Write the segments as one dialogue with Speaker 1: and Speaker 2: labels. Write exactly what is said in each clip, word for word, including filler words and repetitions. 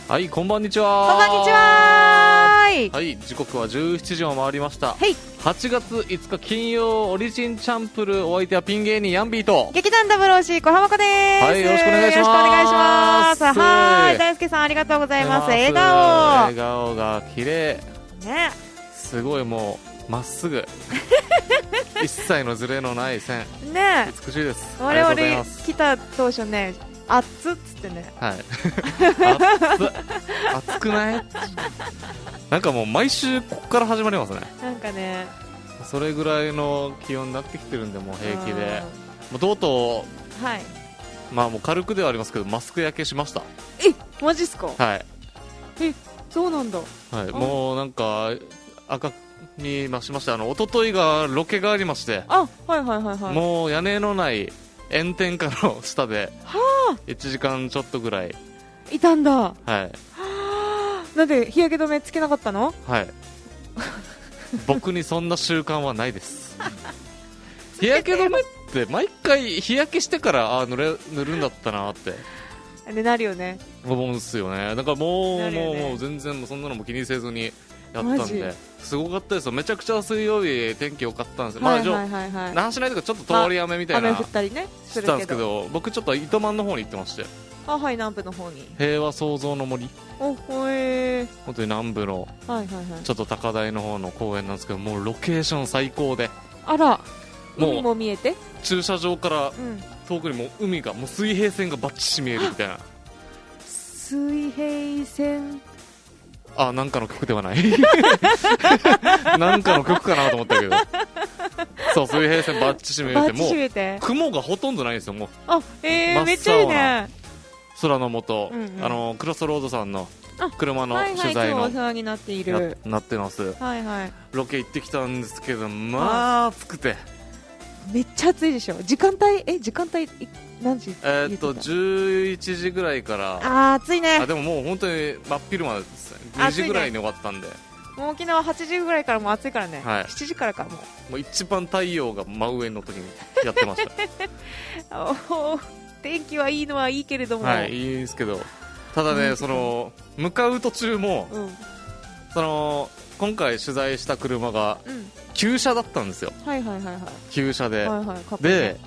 Speaker 1: はい、こんばんにちは。
Speaker 2: こんばんにちは。
Speaker 1: はい、時刻はじゅうしちじを回りました。
Speaker 2: はい。
Speaker 1: はちがついつか金曜オリジンチャンプル、お相手はピン芸人ヤンビーと
Speaker 2: 劇団ダブルオーシー小浜子です。
Speaker 1: はい、よろしくお願いします。
Speaker 2: よろしくお願いします。はい、大輔さんありがとうございます。笑顔。
Speaker 1: 笑顔が綺麗。
Speaker 2: ね。
Speaker 1: すごいもうまっすぐ。一切のズレのない線。
Speaker 2: ね。
Speaker 1: 美しいです。
Speaker 2: 我々来た当初ね、熱っつってね。
Speaker 1: はい。熱っ。熱くない？なんかもう毎週ここから始まりますね。
Speaker 2: なんかね。
Speaker 1: それぐらいの気温になってきてるんで、もう平気で。もうとうと
Speaker 2: う、はい。
Speaker 1: まあもう軽くではありますけど、マスク焼けしました。
Speaker 2: え、マジっすか？
Speaker 1: はい。
Speaker 2: え、そうなんだ。
Speaker 1: はい。もうなんか、赤に増しまして、あの、一昨日がロケがありまして。
Speaker 2: あ、はいはいはいはい。
Speaker 1: もう屋根のない炎天下の下で、
Speaker 2: はあ。
Speaker 1: いちじかんちょっとぐらい。
Speaker 2: いたんだ。
Speaker 1: はい。
Speaker 2: はあ。なんで日焼け止めつけなかったの？
Speaker 1: はい。僕にそんな習慣はないです。日焼け止めって毎回日焼けしてからあ塗れ塗るんだったなって
Speaker 2: でなるよね。
Speaker 1: 思うんですよね。だからもう、
Speaker 2: ね、
Speaker 1: もうもう全然もうそんなのも気にせずにやったんですごかったですよ。めちゃくちゃ水曜日天気良かったんですよ。
Speaker 2: はいはいはいはい、
Speaker 1: 那覇市内とかちょっと通り雨みたいな、
Speaker 2: まあ、雨降ったりね
Speaker 1: してたんですけど、僕ちょっと糸満の方に行ってまして。
Speaker 2: あ、はい、南部の方に
Speaker 1: 平和創造の森、
Speaker 2: おほえー、
Speaker 1: 本当に南部のちょっと高台の方の公園なんですけど、もうロケーション最高で、
Speaker 2: あら、海も見えて、
Speaker 1: 駐車場から遠くにもう海が、もう水平線がバッチシ見えるみたいな。
Speaker 2: 水平線、
Speaker 1: あ、なんかの曲ではないなんかの曲かなと思ったけどそう、水平線バッチシ見えて、もう雲がほとんどないんですよ。もう
Speaker 2: あ、えー、めっちゃいいね。
Speaker 1: 空の下、
Speaker 2: うんうん、
Speaker 1: あのクロスロードさんの車の取材の、
Speaker 2: はいはい、今日お世話になっている
Speaker 1: なってます、
Speaker 2: はいはい、
Speaker 1: ロケ行ってきたんですけど、まあ暑くて、
Speaker 2: めっちゃ暑いでしょ。時間帯、え、時間帯何時？
Speaker 1: えー、っとじゅういちじぐらいから。
Speaker 2: あー、暑いね。
Speaker 1: あ、でももう本当に真っ昼間ですね。にじぐらいに終わったんで、ね、
Speaker 2: もう沖縄はちじぐらいからもう暑いからね、
Speaker 1: はい、
Speaker 2: しちじからかもう
Speaker 1: もう一番太陽が真上の時にやってました
Speaker 2: お天気はいいのはいいけれども、
Speaker 1: はい、いいですけど、ただね、うん、その向かう途中も、うん、その今回取材した車が、うん、旧車だったんですよ。
Speaker 2: はいはいはいはい、
Speaker 1: 旧車で、
Speaker 2: はいはい、
Speaker 1: で、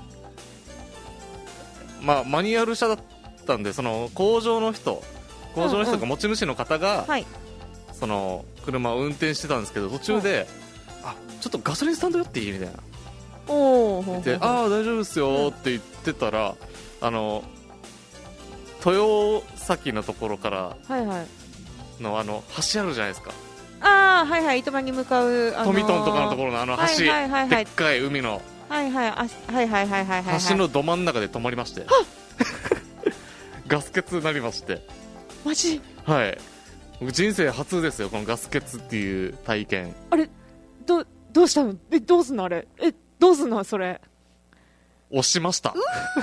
Speaker 1: まあ、マニュアル車だったんで、その工場の人工場の人が持ち主の方が、うんうん、その車を運転してたんですけど、途中で、うん、あ、ちょっとガソリンスタンド寄っていいみたいな、
Speaker 2: お
Speaker 1: ーで、ああ大丈夫ですよって言ってたら、うん、あの豊崎のところからの、はいはい、あの橋あるじゃないですか。
Speaker 2: ああ、はいはい、糸満に向かう、あのー、
Speaker 1: トミトンとかのところのあの橋、はいはいはいはい、でっかい海の、
Speaker 2: はいはい、あ、はいはいはいはいはい、
Speaker 1: 橋のど真ん中で止まりましてガス欠になりまして。
Speaker 2: マジ？
Speaker 1: はい、人生初ですよ、このガス欠っていう体験。
Speaker 2: あれ、どどうしたの？え、どうすんのあれ？え、どうすんのそれ？
Speaker 1: 押しました
Speaker 2: 真ん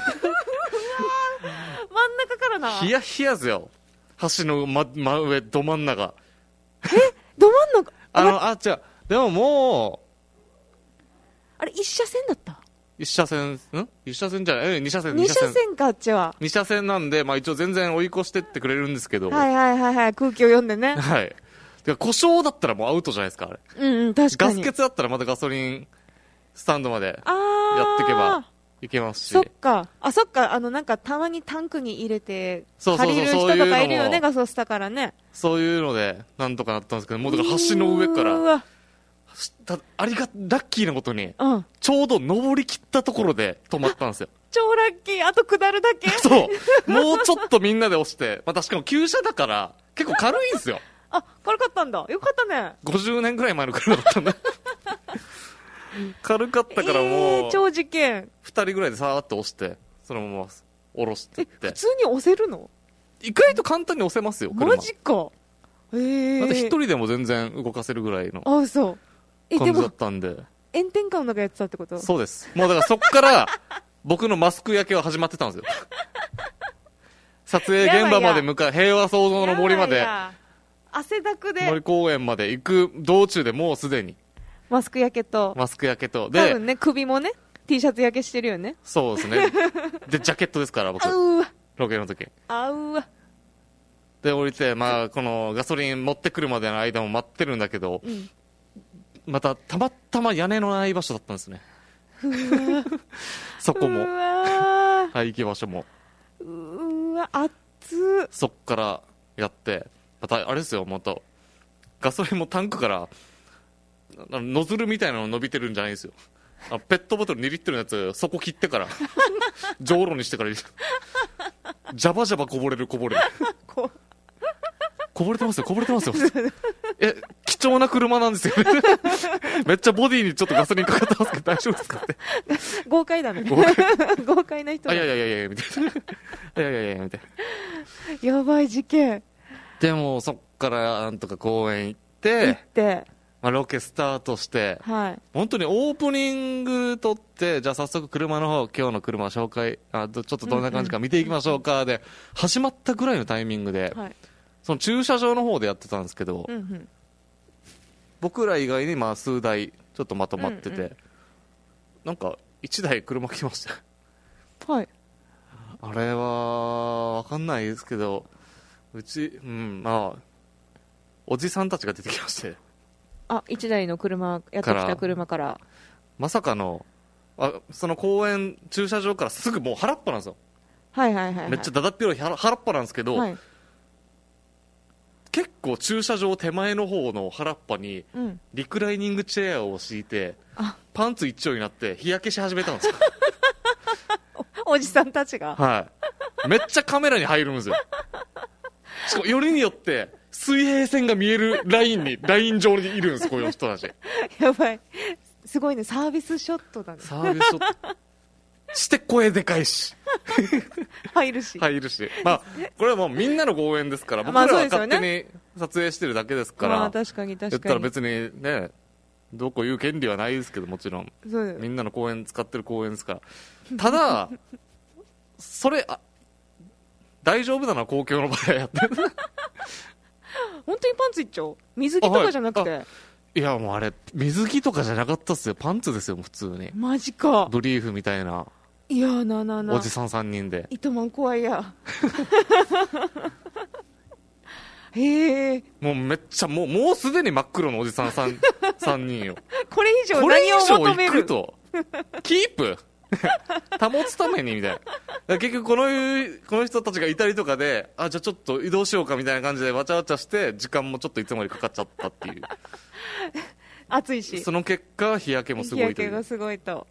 Speaker 2: 中からな。
Speaker 1: ヒヤヒヤですよ、橋の真、真上ど真ん中。
Speaker 2: え、ど真ん中、
Speaker 1: あの、あ、違う、でももう
Speaker 2: あれ一車線だった？
Speaker 1: 一車線、ん一車線じゃない、え、二車線、
Speaker 2: 二車線か、あっちは。
Speaker 1: 二車線なんで、まあ一応全然追い越してってくれるんですけど。
Speaker 2: はいはいはいはい、空気を読んでね。
Speaker 1: はい。で、故障だったらもうアウトじゃないですか、あれ。
Speaker 2: うんうん、確かに。
Speaker 1: ガス欠だったらまたガソリンスタンドまでやっていけばいけますし。
Speaker 2: そっか。あ、そっか、あの、なんかたまにタンクに入れて、借りる人とかいるよね、ガソスタからね。
Speaker 1: そういうので、なんとかなったんですけど、もうだから橋の上から、ありが、ラッキーなことに、うん、ちょうど登り切ったところで止まったんですよ。
Speaker 2: 超ラッキー、あと下るだけ。
Speaker 1: そう。もうちょっとみんなで押して、またしかも旧車だから、結構軽いんですよ。
Speaker 2: あ、軽かったんだ。よかったね。
Speaker 1: ごじゅうねんぐらい前の車だったんだ。軽かったからもう、え
Speaker 2: ー、超事件。
Speaker 1: 二人ぐらいでさーっと押して、そのまま下ろしてって。
Speaker 2: え、普通に押せるの？
Speaker 1: 意外と簡単に押せますよ、車。
Speaker 2: マジか。へー。
Speaker 1: だって一人でも全然動かせるぐらいの。
Speaker 2: あ、そう。
Speaker 1: 感じだったんで。
Speaker 2: 炎天下の中やってたってこと？
Speaker 1: そうです。もうだからそっから僕のマスク焼けは始まってたんですよ。撮影現場まで向かう、平和創造の森まで、
Speaker 2: 汗だくで
Speaker 1: 森公園まで行く道中でもうすでに
Speaker 2: マスク焼けと
Speaker 1: マスク焼けとで、
Speaker 2: 多分ね、首もね T シャツ焼けしてるよね。
Speaker 1: そうですね。でジャケットですから僕、ロケの時。
Speaker 2: あうわ。
Speaker 1: で降りて、まあ、このガソリン持ってくるまでの間も待ってるんだけど、うん、またたまたま屋根のない場所だったんですねそこも廃棄場所も
Speaker 2: うわ熱っ。
Speaker 1: そっからやってまたあれですよ、またガソリンもタンクからノズルみたいなの伸びてるんじゃないんですよ。あペットボトルにリットルのやつ底切ってからじょうろにしてからジャバジャバこぼれるこぼれるこ, こぼれてますよこぼれてますよえ貴重な車なんですよねめっちゃボディにちょっとガソリンかかってますけど大丈夫ですかって
Speaker 2: 豪快だね豪 快, 豪快な人だ。
Speaker 1: あいやいやいやいやみたいないやいやいやみたい
Speaker 2: なやばい事件。
Speaker 1: でもそっからなんとか公園行って
Speaker 2: 行って
Speaker 1: まあ、ロケスタートして、
Speaker 2: はい、
Speaker 1: 本当にオープニング撮って、じゃあ早速車の方、今日の車紹介、あちょっとどんな感じか見ていきましょうかで、始まったぐらいのタイミングで、はい、その駐車場の方でやってたんですけど、うんうん、僕ら以外にまあ数台ちょっとまとまってて、うんうん、なんかいちだい車来ました
Speaker 2: はい。
Speaker 1: あれは分かんないですけど、うち、うん、まあおじさんたちが出てきまして、
Speaker 2: あいちだいの車やってきた車から
Speaker 1: まさかのあその公園駐車場からすぐもう原っぱなんですよ。
Speaker 2: はいはいはい、はい、
Speaker 1: めっちゃだだっ広い原っぱなんですけど、はい、結構駐車場手前の方の原っぱにリクライニングチェアを敷いて、うん、パンツ一丁になって日焼けし始めたんですよ
Speaker 2: お, おじさんたちが、
Speaker 1: はい、めっちゃカメラに入るんですよ。しかもよりによって水平線が見えるラインにライン上にいるんです、こういう人たち。
Speaker 2: やばい、すごいね、サービスショットだね。
Speaker 1: サービスショットして声でかいし
Speaker 2: 入るし
Speaker 1: 入るし、まあこれはもうみんなの公園ですから、僕らは勝手に撮影してるだけですから、
Speaker 2: まあ、確かに確かに
Speaker 1: 言ったら別にねどこ言う権利はないですけど、もちろん
Speaker 2: そう
Speaker 1: みんなの公園使ってる公園ですから。ただそれあ大丈夫だな、公共の場でやってる
Speaker 2: 本当にパンツ一丁、水着とかじゃなくて、はい、
Speaker 1: いやもうあれ水着とかじゃなかったっすよ、パンツですよ、普通に。
Speaker 2: マジか。
Speaker 1: ブリーフみたいな。
Speaker 2: いやななな
Speaker 1: おじさんさんにんで
Speaker 2: 糸満怖いやへえ、
Speaker 1: もうめっちゃもうもうすでに真っ黒のおじさん 3, さんにんよ。
Speaker 2: これ以上何を求める、
Speaker 1: これ以上いくとキープ保つためにみたいな。結局このこの人たちがいたりとかで、あじゃあちょっと移動しようかみたいな感じでわちゃわちゃして時間もちょっといつもよりかかっちゃったっていう
Speaker 2: 暑いし、
Speaker 1: その結果日焼けもすごいという。
Speaker 2: 日焼けがすごいと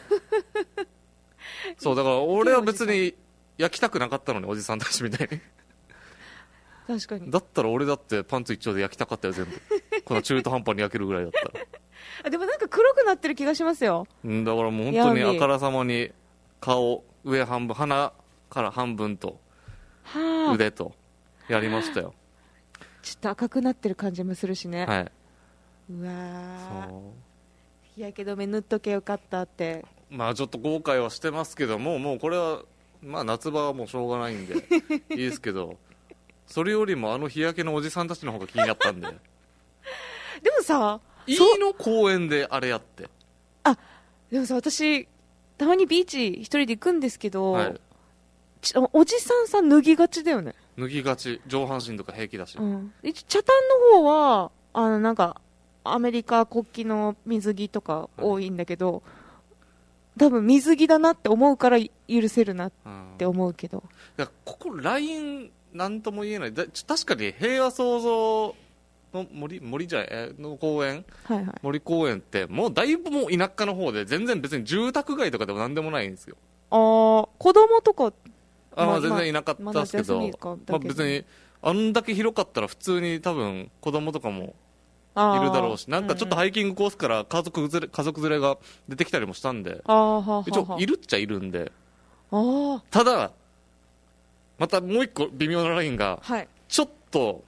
Speaker 1: そうだから俺は別に焼きたくなかったのに、おじさんたちみたいに
Speaker 2: 確かに。
Speaker 1: だったら俺だってパンツ一丁で焼きたかったよ全部この中途半端に焼けるぐらいだったら
Speaker 2: あでもなんか黒くなってる気がしますよ。
Speaker 1: んだからもう本当にあからさまに顔上半分、鼻から半分と腕とやりましたよ。
Speaker 2: ちょっと赤くなってる感じもするしね。
Speaker 1: はい。
Speaker 2: うわー、日焼け止め塗っとけよかったって。
Speaker 1: まあちょっと後悔はしてますけども、もうこれはまあ夏場はもうしょうがないんでいいですけどそれよりもあの日焼けのおじさんたちの方が気になったんで
Speaker 2: でもさ、
Speaker 1: いいの公園であれやって。
Speaker 2: あでもさ、私たまにビーチ一人で行くんですけど、はい、おじさんさ脱ぎがちだよね。
Speaker 1: 脱ぎがち、上半身とか平気だし、
Speaker 2: うん、茶炭の方はあのなんかアメリカ国旗の水着とか多いんだけど、はい、多分水着だなって思うから許せるなって思うけど、
Speaker 1: だからここラインなんとも言えない。だ確かに平和創造の森森じゃないの公園、はいはい、森公園ってもうだいぶもう田舎の方で、全然別に住宅街とかでもなんでもないんですよ。
Speaker 2: ああ、子供とか
Speaker 1: あ、まあ、全然いなかったですけど、まあまあ、別にあんだけ広かったら普通に多分子供とかもいるだろうし、なんかちょっとハイキングコースから家族連れ、家族連れが出てきたりもしたんで、
Speaker 2: あ
Speaker 1: 一応いるっちゃいるんで。
Speaker 2: あ
Speaker 1: ただまたもう一個微妙なラインが、はい、ちょっと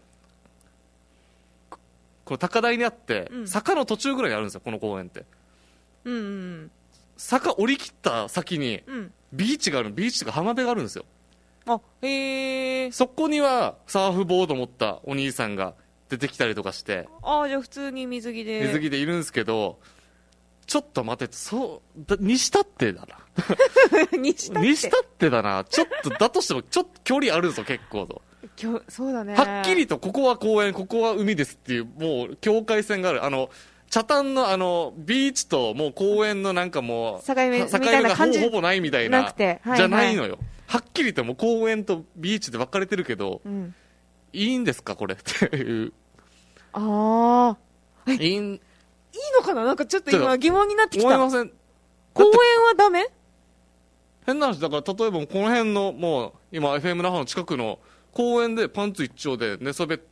Speaker 1: この高台にあって、うん、坂の途中ぐらいにあるんですよ、この公園って。
Speaker 2: うんうん、
Speaker 1: 坂降り切った先にビーチがある、ビーチとか浜辺があるんですよ。
Speaker 2: あ、へー。
Speaker 1: そこにはサーフボード持ったお兄さんが出てきたりとかして、
Speaker 2: あ、じゃあ普通に水着で
Speaker 1: 水着でいるんですけど、ちょっと待って、そうだ、にしたってだな
Speaker 2: にしたって
Speaker 1: にしたってだな、ちょっとだとしてもちょっと距離あるぞ結構と。
Speaker 2: きょそうだね。
Speaker 1: はっきりとここは公園ここは海ですっていうもう境界線がある。あの北谷のあのビーチともう公園のなんかもう
Speaker 2: 境目
Speaker 1: 境
Speaker 2: みたい
Speaker 1: 目がほ
Speaker 2: な感じ
Speaker 1: ぼほぼないみたいな
Speaker 2: なくて、はいはい、
Speaker 1: じゃないのよ。はっきりともう公園とビーチで分かれてるけど、
Speaker 2: うん、
Speaker 1: いいんですかこれっていう。
Speaker 2: ああ、
Speaker 1: いいん
Speaker 2: いいのかな、なんかちょっと今疑問になってきた。
Speaker 1: 思いません。
Speaker 2: 公園はダメ？
Speaker 1: 変な話だから、例えばこの辺のもう今 エフエム 那覇の近くの公園でパンツ一丁で寝そべって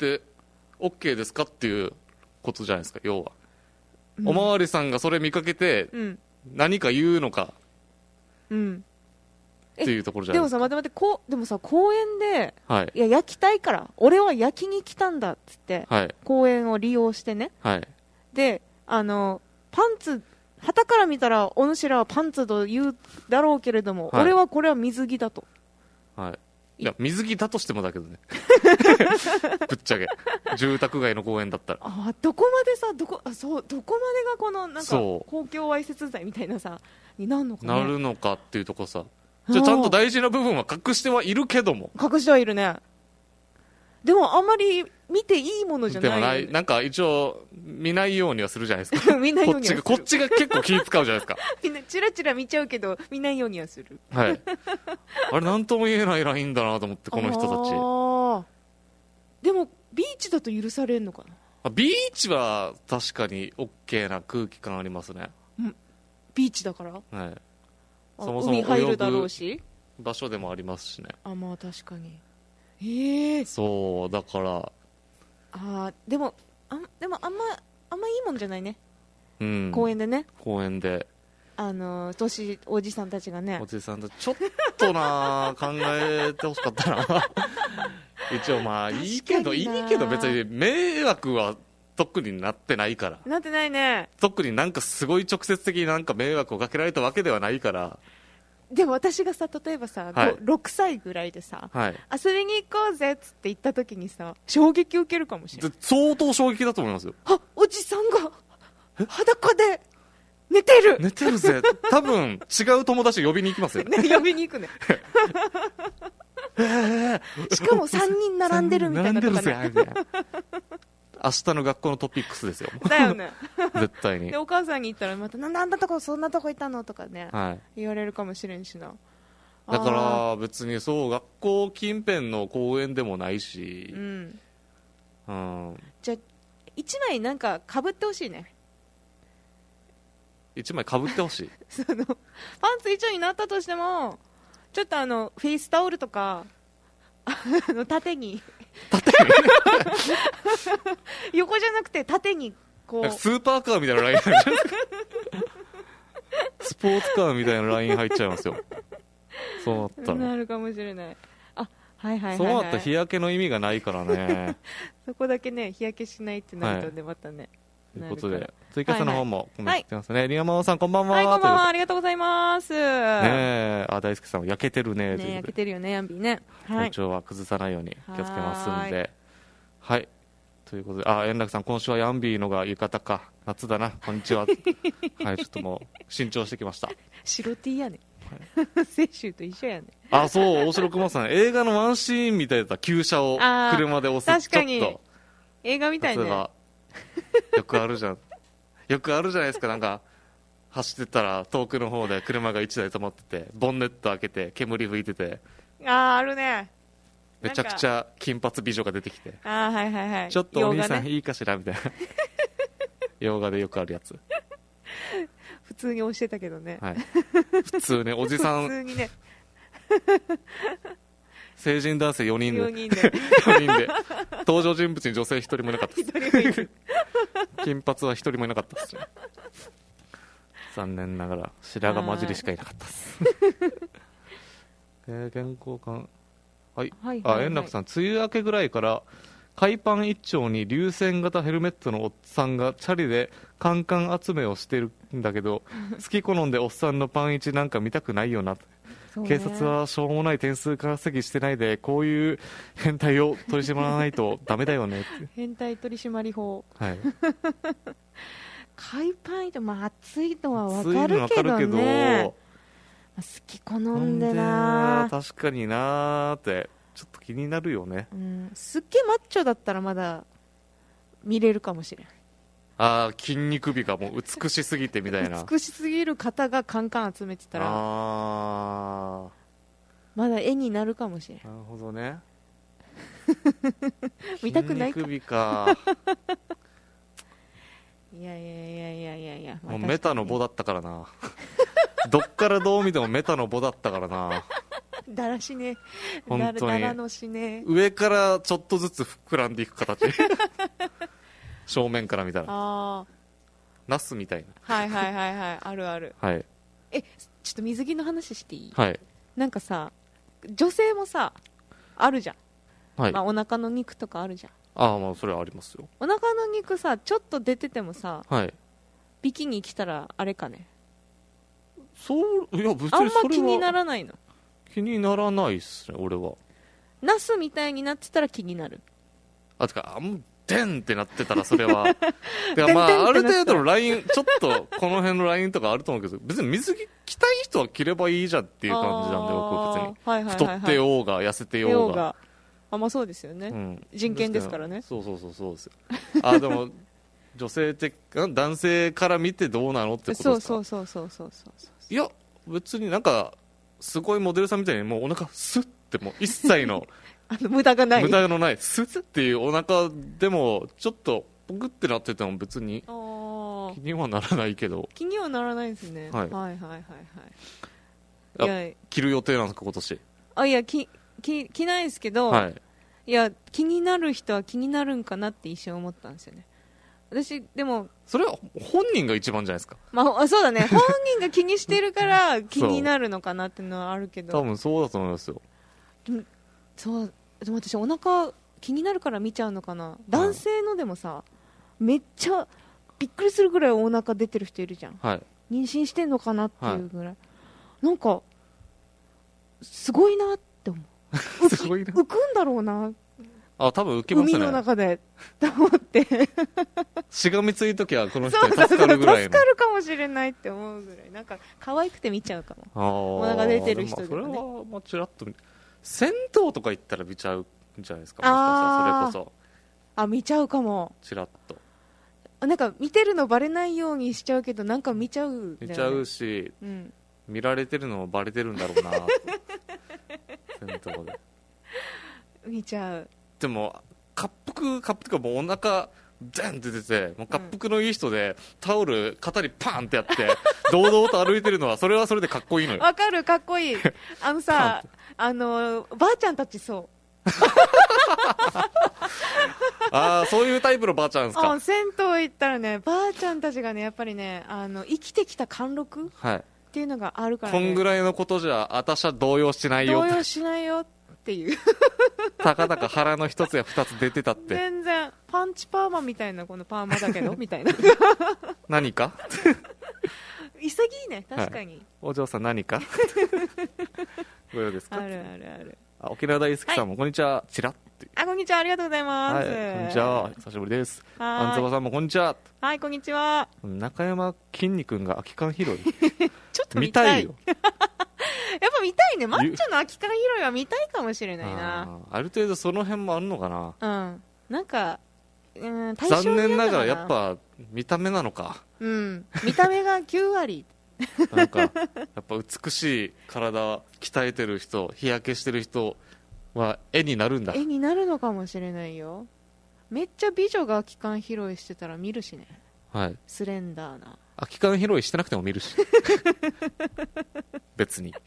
Speaker 1: OK ですかっていうことじゃないですか、要は、うん、おまわりさんがそれ見かけて何か言うのか、うん、っていうところじゃないですか。
Speaker 2: でもさ、待って待って、こうでもさ、公園で、
Speaker 1: はい、
Speaker 2: いや焼きたいから俺は焼きに来たんだっつって、
Speaker 1: はい、
Speaker 2: 公園を利用してね、はい、であのパンツ旗から見たらお主らはパンツと言うだろうけれども、はい、俺はこれは水着だと、
Speaker 1: はい、いや水着だとしてもだけどねぶっちゃけ住宅街の公園だったら、
Speaker 2: あどこまでさどこあそうどこまでがこのなんか公共わいせつ罪みたいなさになるのかね、
Speaker 1: なるのかっていうとこさ、じゃあちゃんと大事な部分は隠してはいるけども、
Speaker 2: 隠してはいるね。でもあんまり見ていいものじゃない、ね、
Speaker 1: でもない、なんか一応見ないようにはするじゃないですか見ないようにはする、こっちがこっちが結構気使うじゃないですか
Speaker 2: みんなチラチラ見ちゃうけど見ないようにはする、
Speaker 1: はい、あれなんとも言えないラインだなと思って、この人たち。
Speaker 2: あでもビーチだと許されるのかな。
Speaker 1: あビーチは確かに OK な空気感ありますね、
Speaker 2: うん、ビーチだから、
Speaker 1: はい、
Speaker 2: そもそも海入るだろうし
Speaker 1: 場所でもありますしね。
Speaker 2: あまあ確かに、えー、
Speaker 1: そうだから
Speaker 2: あでもあでもあんまあんまいいもんじゃないね、
Speaker 1: うん、
Speaker 2: 公園でね、
Speaker 1: 公園で
Speaker 2: あの年おじさんたちがね、
Speaker 1: おじさんたちちょっとな考えてほしかったな一応まあいいけどいいけど別に迷惑は特になってないから、
Speaker 2: なってないね、
Speaker 1: 特になんかすごい直接的になんか迷惑をかけられたわけではないから。
Speaker 2: でも私がさ例えばさ、はい、ろくさいぐらいでさ、はい、遊びに行こうぜっつって言った時にさ衝撃受けるかもしれない。
Speaker 1: 相当衝撃だと思いますよ。
Speaker 2: あおじさんが裸で寝てる
Speaker 1: 寝てるぜ多分違う友達呼びに行きますよね
Speaker 2: 呼びに行くねしかもさんにん並んでるみたいなとかね
Speaker 1: 明日の学校のトピックスですよ
Speaker 2: だよね
Speaker 1: 絶対に。
Speaker 2: でお母さんに言ったらまたなんであんなとこそんなとこいたのとかね、はい、言われるかもしれんしな。
Speaker 1: だから別にそう学校近辺の公園でもないし、うん
Speaker 2: うん、じゃあいちまいなんかかぶってほしいね。
Speaker 1: いちまいかぶってほしい
Speaker 2: そのパンツ一丁になったとしてもちょっとあのフェイスタオルとかあの縦に
Speaker 1: 縦に
Speaker 2: 横じゃなくて縦にこう
Speaker 1: スーパーカーみたいなライン入っちゃうスポーツカーみたいなライン入っちゃいますよそうなったら。
Speaker 2: なるかもしれない。あはいはいはい、はい、
Speaker 1: そうなったら日焼けの意味がないからね
Speaker 2: そこだけね日焼けしないってなるとね、はい、またね
Speaker 1: ということでツイキャスの方もコメントしてますね、はいはい、リアマオさんこんばんは。
Speaker 2: はいこんばんは、ありがとうございますね。
Speaker 1: あ大輔さん焼けてるね
Speaker 2: ね焼けてるよねヤンビーね、
Speaker 1: はい、体調は崩さないように気をつけますんで、はい、はいということで、あ円楽さん今週はヤンビーのが浴衣か夏だなこんにちははいちょっともう新調してきました
Speaker 2: 白 T やねはい、先週と一緒やね。
Speaker 1: あそう大城熊さん映画のワンシーンみたいだった旧車を車で押す。
Speaker 2: 確かにちょっと映画みたいね。よ
Speaker 1: くあるじゃんよくあるじゃないですか。なんか走ってたら遠くの方で車がいちだい止まっててボンネット開けて煙吹いてて、
Speaker 2: あああるね。
Speaker 1: めちゃくちゃ金髪美女が出てきて、
Speaker 2: あはいはいはい、
Speaker 1: ちょっとお兄さんいいかしらみたいな洋画でよくあるやつ
Speaker 2: 普通に押してたけどね、
Speaker 1: はい、普通ねおじさん
Speaker 2: 普通にね
Speaker 1: 成人男性よにんで
Speaker 2: よにんでよ
Speaker 1: にんで登場人物に女性ひとりもいなかったです金髪はひとりもいなかったですね残念ながら白髪混じりしかいなかったですえー、健康感はい、はいはいはい、あ円楽さん梅雨明けぐらいから海パン一丁に流線型ヘルメットのおっさんがチャリでカンカン集めをしてるんだけど好き好んでおっさんのパン一なんか見たくないよな、ね、警察はしょうもない点数稼ぎしてないでこういう変態を取り締まらないとダメだよねって
Speaker 2: 変態取締法、
Speaker 1: はい、
Speaker 2: 海パン一丁、まあ、暑いのは分かるけどね、好き好んでな
Speaker 1: 確かになーってちょっと気になるよね。
Speaker 2: うん、すっげえマッチョだったらまだ見れるかもしれない。
Speaker 1: ああ、筋肉美がもう美しすぎてみたいな。
Speaker 2: 美しすぎる方がカンカン集めてたら、
Speaker 1: ああ、
Speaker 2: まだ絵になるかもしれない。
Speaker 1: なるほどね。
Speaker 2: 見たくないか。
Speaker 1: 筋肉美か。
Speaker 2: いやいやいやいやいやいや、
Speaker 1: もうメタのボだったからな。どっからどう見てもメタのボだったからな。
Speaker 2: だらしね。
Speaker 1: 本当に
Speaker 2: だらのしね。
Speaker 1: 上からちょっとずつ膨らんでいく形。正面から見たら。
Speaker 2: ああ。
Speaker 1: ナスみたい
Speaker 2: はいはいはいはい。あるある。
Speaker 1: な。はい。
Speaker 2: え、ちょっと水着の話していい？
Speaker 1: はい。
Speaker 2: なんかさ、女性もさ、あるじゃん。
Speaker 1: はい。
Speaker 2: まあ、お腹の肉とかあるじゃん。
Speaker 1: ああ、まあ、それはありますよ。
Speaker 2: お腹の肉さ、ちょっと出ててもさ、
Speaker 1: はい。
Speaker 2: ビキニ着たらあれかね。
Speaker 1: そう、いや、別にそれは
Speaker 2: あんま気にならないの。
Speaker 1: 気にならないっすね、俺は。
Speaker 2: ナスみたいになってたら気になる。
Speaker 1: あ、てか、あん、でんってなってたら、それは。てか、まあ、ある程度のライン、ちょっと、この辺のラインとかあると思うけど、別に水着着たい人は着ればいいじゃんっていう感じなんで、僕、別に。
Speaker 2: はいはいはいはい、
Speaker 1: 太ってようが、痩せてようが。
Speaker 2: あ、まあそうですよね。
Speaker 1: うん、
Speaker 2: 人権ですからね。
Speaker 1: そうそうそうそうですよ。あ、でも、女性的、男性から見てどうなのってことですか？
Speaker 2: そうそうそうそうそうそうそう。
Speaker 1: いや、別になんか、すごいモデルさんみたいに、もうお腹スッて、もう一切の、
Speaker 2: あの無駄がない。
Speaker 1: 無駄のない、スッっていうお腹でも、ちょっと、ポクってなってても別に、気にはならないけど。
Speaker 2: 気にはならないですね。
Speaker 1: はい、
Speaker 2: はいはいはいはい。
Speaker 1: いや、着る予定なんですか、今年。
Speaker 2: あ、いや、き、き、着ないですけど、
Speaker 1: はい。
Speaker 2: いや、気になる人は気になるんかなって一瞬思ったんですよね。私、でも、
Speaker 1: それは本人が一番じゃないですか。
Speaker 2: まあ、そうだね。本人が気にしてるから気になるのかなっていうのはあるけど。
Speaker 1: 多分そうだと思いますよ。
Speaker 2: でも、そう、でも私お腹気になるから見ちゃうのかな。男性のでもさ、めっちゃびっくりするぐらいお腹出てる人いるじゃん。
Speaker 1: はい。
Speaker 2: 妊娠してんのかなっていうぐらい。はい、なんか、すごいなって思う。すごいな。浮くんだろうな。
Speaker 1: あ、多分浮きますね。
Speaker 2: 海の中で、と思って。
Speaker 1: しがみついときはこの人に助かるぐらいの。
Speaker 2: 助かるかもしれないって思うぐらい。なんか、可愛くて見ちゃうかも。お腹出てる人で、ね。
Speaker 1: それは、まあ、ちらっと。銭湯とか行ったら見ちゃうんじゃないですか。もしかしたらそれこそ。
Speaker 2: あ、見ちゃうかも。
Speaker 1: ちらっと。
Speaker 2: なんか、見てるのバレないようにしちゃうけど、なんか見ちゃう。
Speaker 1: 見ちゃうし、うん、見られてるのもバレてるんだろうな。銭湯で。
Speaker 2: 見ちゃう。
Speaker 1: でも、滑腹、滑腹かもうお腹、ゼンって出てて、もう滑腹のいい人で、タオル、肩にパンってやって、堂々と歩いてるのは、それはそれでかっこいいのよ。
Speaker 2: わかる、かっこいい。あのさ、あの、ばあちゃんたちそう。
Speaker 1: ああ、そういうタイプのばあちゃんですか。
Speaker 2: 銭湯行ったらね、ばあちゃんたちがね、やっぱりね、あの、生きてきた貫禄
Speaker 1: はい。
Speaker 2: っていうのがあるからね。
Speaker 1: こんぐらいのことじゃ、私は動揺しないよ。
Speaker 2: 動揺しないよっていう。
Speaker 1: たかだか腹の一つや二つ出てたって。
Speaker 2: 全然、パンチパーマみたいな、このパーマだけど、みたいな。
Speaker 1: 何か
Speaker 2: 潔いね、確かに。はい、
Speaker 1: お嬢さん何かご用ですか？
Speaker 2: あるあるある。
Speaker 1: あ、沖縄大好きさんも、はい、こんにちは、チラッて。
Speaker 2: あ、こんにちは、ありがとうございます。
Speaker 1: はい、こんにちは、久しぶりです。あんつばさんもこんにちは。
Speaker 2: はい、こんにちは。
Speaker 1: 中山きんに君が空き缶拾い。
Speaker 2: ちょっと見たい。
Speaker 1: 見たいよ。
Speaker 2: やっぱ見たいね。マッチョの空き缶拾いは見たいかもしれないな。
Speaker 1: あ, ある程度その辺もあるのかな。
Speaker 2: うん。なんか、うん、
Speaker 1: 残念ながらやっぱ見た目なのか。
Speaker 2: うん。見た目がきゅう割。
Speaker 1: なんか、やっぱ美しい体鍛えてる人、日焼けしてる人は絵になるんだ。
Speaker 2: 絵になるのかもしれないよ。めっちゃ美女が空き缶拾いしてたら見るしね。
Speaker 1: はい。
Speaker 2: スレンダーな。
Speaker 1: 空き缶拾いしてなくても見るし。別に。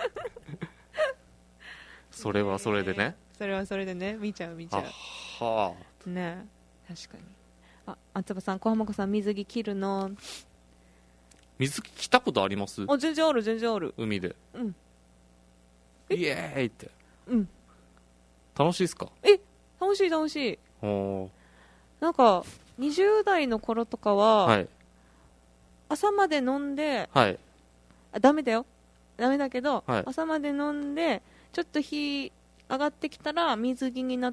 Speaker 1: それはそれでね。
Speaker 2: それはそれでね、見ちゃう見ちゃう。
Speaker 1: は
Speaker 2: あ。ねえ、確かに。あ、あつばさん、小浜子さん、水着着るの？
Speaker 1: 水着着たことあります？
Speaker 2: あ、全然ある、全然ある。
Speaker 1: 海で。
Speaker 2: うん。
Speaker 1: イエーイって。
Speaker 2: うん。
Speaker 1: 楽しいっすか？
Speaker 2: え、楽しい楽しい。
Speaker 1: お
Speaker 2: なんか、にじゅう代の頃とかは、
Speaker 1: はい、
Speaker 2: 朝まで飲んで、
Speaker 1: はい、
Speaker 2: あ、ダメだよ。ダメだけど、
Speaker 1: はい、
Speaker 2: 朝まで飲んで、ちょっと日上がってきたら水着になって、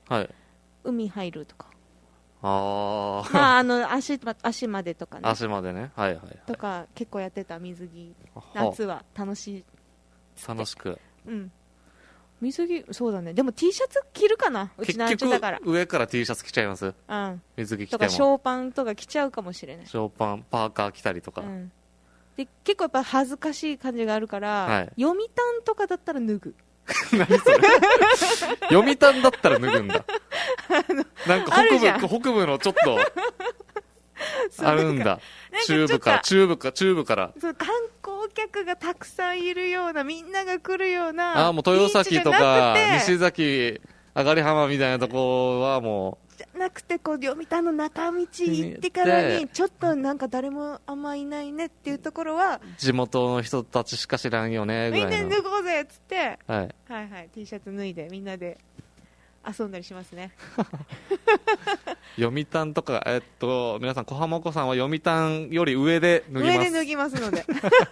Speaker 1: はい、
Speaker 2: 海入るとか。
Speaker 1: ああ。
Speaker 2: まあ、あの、足、足までとかね。
Speaker 1: 足までね。はいはい、はい。
Speaker 2: とか、結構やってた水着。夏は楽しい。
Speaker 1: 楽しく。
Speaker 2: うん。 水着そうだね。でも T シャツ着るかな、うちなんちゅうだから。
Speaker 1: 結局上から T シャツ着ちゃいます。
Speaker 2: うん、
Speaker 1: 水着着ても
Speaker 2: とかショーパンとか着ちゃうかもしれない。
Speaker 1: ショーパンパーカー着たりとか、
Speaker 2: うん、で結構やっぱ恥ずかしい感じがあるから、はい、読谷とかだったら脱ぐ
Speaker 1: 何それ読谷だったら脱ぐんだなんか北部北部のちょっとあるんだ。中部から中部か中部から
Speaker 2: そう観光客がたくさんいるような、みんなが来るような、
Speaker 1: あもう豊崎とか西崎上がり浜みたいなとこはもう
Speaker 2: じゃなくて、こう読谷の中道行ってからにちょっとなんか誰もあんまいないねっていうところは、
Speaker 1: 地元の人たちしか知らんよねぐらいの、
Speaker 2: みんな脱ごうぜっつって、はい、
Speaker 1: はい
Speaker 2: はい T シャツ脱いでみんなで遊んだりしますね
Speaker 1: 読谷とか、えっと皆さん、小浜子さんは読谷より上で脱ぎます。
Speaker 2: 上で脱ぎますので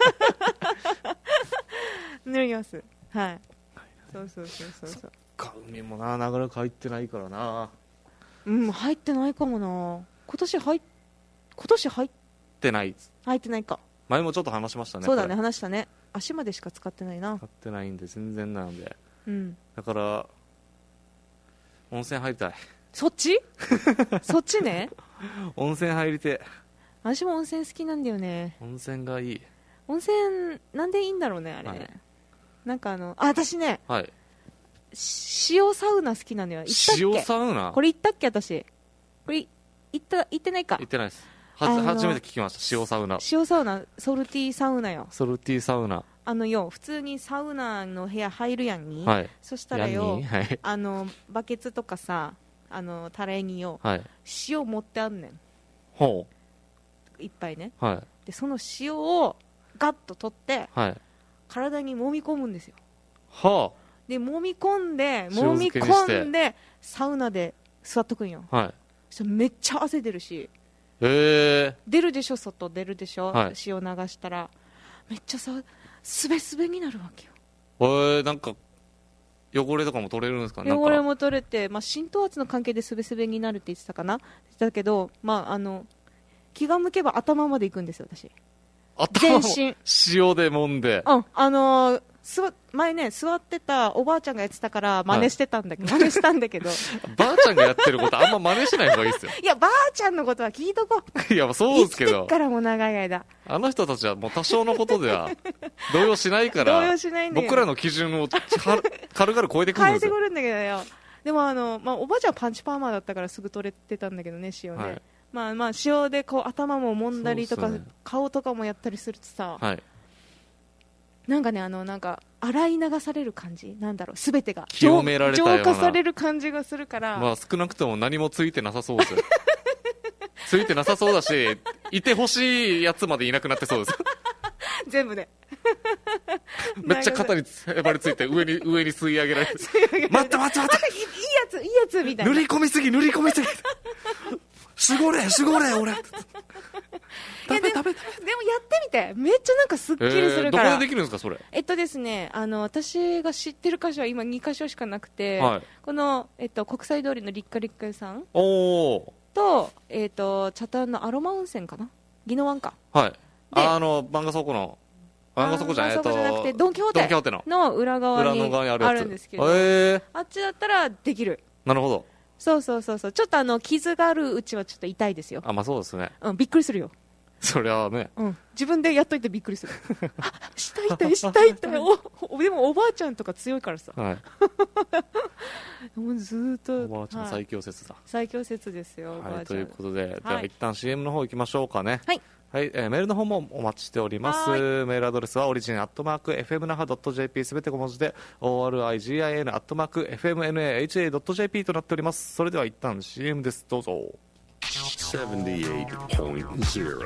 Speaker 2: 脱ぎます。はい、そうそうそうそうそう。
Speaker 1: か海もな、なかなか入ってないからな。
Speaker 2: うん入ってないかもな。今年入っ今年入って
Speaker 1: ない
Speaker 2: 入ってないか。
Speaker 1: 前もちょっと話しましたね。
Speaker 2: そうだね、話したね。足までしか使ってないな。
Speaker 1: 使ってないんで全然なんで、
Speaker 2: うん、
Speaker 1: だから温泉入りたい。
Speaker 2: そっちそっちね。
Speaker 1: 温泉入りて。
Speaker 2: 私も温泉好きなんだよね。
Speaker 1: 温泉がいい。温
Speaker 2: 泉なんでいいんだろうねあれ、はい、なんかあのあ私ね、
Speaker 1: はい、
Speaker 2: 塩サウナ好きなんだよ。行ったっけ？
Speaker 1: 塩サウナ
Speaker 2: これ行ったっけ私。これ行った行ってないか。
Speaker 1: 行ってないです。は初めて聞きました。塩サウナ。
Speaker 2: 塩サウナ、ソルティーサウナよ。
Speaker 1: ソルティーサウナ。
Speaker 2: あのよ、普通にサウナの部屋入るやんに、
Speaker 1: はい、
Speaker 2: そしたらよ、
Speaker 1: はい、
Speaker 2: あのバケツとかさ、あのタレによ、
Speaker 1: はい、
Speaker 2: 塩持ってあんねん。
Speaker 1: ほ
Speaker 2: ういっぱいね、
Speaker 1: はい、
Speaker 2: でその塩をガッと取って、
Speaker 1: はい、
Speaker 2: 体に揉み込むんですよ。
Speaker 1: はあ、
Speaker 2: で揉み込んで揉み込んでサウナで座っとくんよ。
Speaker 1: はい、
Speaker 2: そめっちゃ汗出るし、
Speaker 1: へー、
Speaker 2: 出るでしょ、外出るでしょ、
Speaker 1: はい、
Speaker 2: 塩流したらめっちゃさすべすべになるわけよ。
Speaker 1: えー、なんか汚れとかも取れるんですか？
Speaker 2: 汚れも取れて、まあ、浸透圧の関係ですべすべになるって言ってたかな。だけど、まあ、あの気が向けば頭まで行くんですよ私。
Speaker 1: 頭
Speaker 2: 全身
Speaker 1: 塩で揉んで、
Speaker 2: うん、あのー、座前ね座ってたおばあちゃんがやってたから真似してたんだけど、はい、真似したんだけど
Speaker 1: ばあちゃんがやってることあんま真似しない方がいいですよ。
Speaker 2: いやばあちゃんのことは聞いとこ
Speaker 1: う。いやそうですけど、
Speaker 2: 生きてっからも長い間
Speaker 1: あの人たちはもう多少のことでは動揺しないから
Speaker 2: 動揺しないんだけど、
Speaker 1: 僕らの基準を軽々超えてくるんですよ。
Speaker 2: 変えてくるんだけどよ。でもあの、まあ、おばあちゃんはパンチパーマだったからすぐ取れてたんだけどね、塩で、はい、まあまあ塩でこう頭も揉んだりとか、ね、顔とかもやったりするとさ、
Speaker 1: はい、
Speaker 2: なんかね、あのなんか洗い流される感じなんだろう、すべてが
Speaker 1: 清められたような
Speaker 2: 浄化される感じがするから、
Speaker 1: まあ、少なくとも何もついてなさそうですついてなさそうだし、いてほしいやつまでいなくなってそうです
Speaker 2: 全部で
Speaker 1: めっちゃ肩にへばりついて上に上に吸い上げられて待って待って待って、
Speaker 2: いいやついいやつみたいな、
Speaker 1: 塗り込みすぎ塗り込みすぎ絞れ絞れ俺
Speaker 2: ダメダメダメ。でもやってみてめっちゃなんかすっきりするから、
Speaker 1: えー、どこでできるんですかそれ。
Speaker 2: えっとですね、あの私が知ってる箇所は今に箇所しかなくて、
Speaker 1: はい、
Speaker 2: この、えっと、国際通りの立花立花屋さん
Speaker 1: お
Speaker 2: と、えっと、北谷のアロマ温泉かな、宜野湾か、
Speaker 1: はい、あの漫画倉庫の漫画倉庫じゃない、
Speaker 2: 漫画倉庫じゃなくてドン・キホーテの裏側にあるんですけど、
Speaker 1: えー、
Speaker 2: あっちだったらできる。
Speaker 1: なるほど。
Speaker 2: そうそうそうそう、ちょっとあの傷があるうちはちょっと痛いですよ。
Speaker 1: あ、まあそうですね、
Speaker 2: うん、びっくりするよ
Speaker 1: そりゃね、
Speaker 2: うん、自分でやっといてびっくりするあ、したいたいしたいたいおでもおばあちゃんとか強いからさ、
Speaker 1: はい
Speaker 2: もうずーっと
Speaker 1: おばあちゃん最強説だ、
Speaker 2: はい、最強説ですよ、
Speaker 1: はい、ということで、はい、では一旦 シーエム の方行きましょうかね。はい、はい、えー、メールの方もお待ちしております。メールアドレスはオリジンアットマーク エフエムナハドットジェーピー すべて小文字で オーアールアイジーアイエヌ アットマーク エフエムエヌエーエイチエー ドット ジェーピー となっております。それでは一旦 シーエム です、どうぞ。
Speaker 3: セブンティーエイトポイントゼロ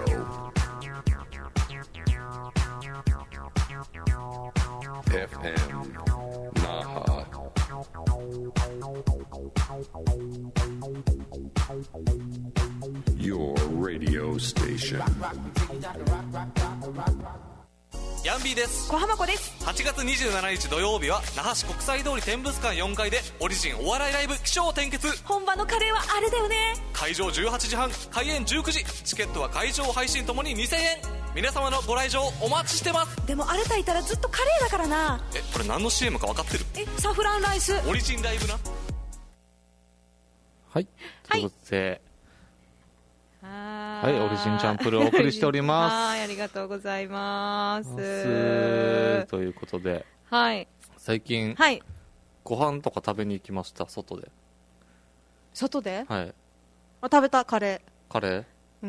Speaker 3: エフエム Naha Your radio station
Speaker 4: ヤンビーです。
Speaker 2: 小浜子です。
Speaker 4: はちがつにじゅうしちにち土曜日は那覇市国際通り天物館よんかいでオリジンお笑いライブ起承転結。
Speaker 2: 本場のカレーはあれだよね。
Speaker 4: 会場じゅうはちじはん、開演じゅうくじ、チケットは会場配信ともににせんえん。 皆様のご来場お待ちしてます。
Speaker 5: でもあれ炊いたらずっとカレーだからな。
Speaker 4: えこれ何の シーエム か分かってる？
Speaker 5: えサフランライス
Speaker 4: オリジンライブな。
Speaker 1: はいということで、
Speaker 2: は
Speaker 1: はい、オリジンチャンプルーをお送りしております
Speaker 2: はい、ありがとうございます。
Speaker 1: ということで、
Speaker 2: はい。
Speaker 1: 最近、
Speaker 2: はい。
Speaker 1: ご飯とか食べに行きました、外で。
Speaker 2: 外で
Speaker 1: はい。
Speaker 2: あ、食べた、カレ
Speaker 1: カレー
Speaker 2: うん。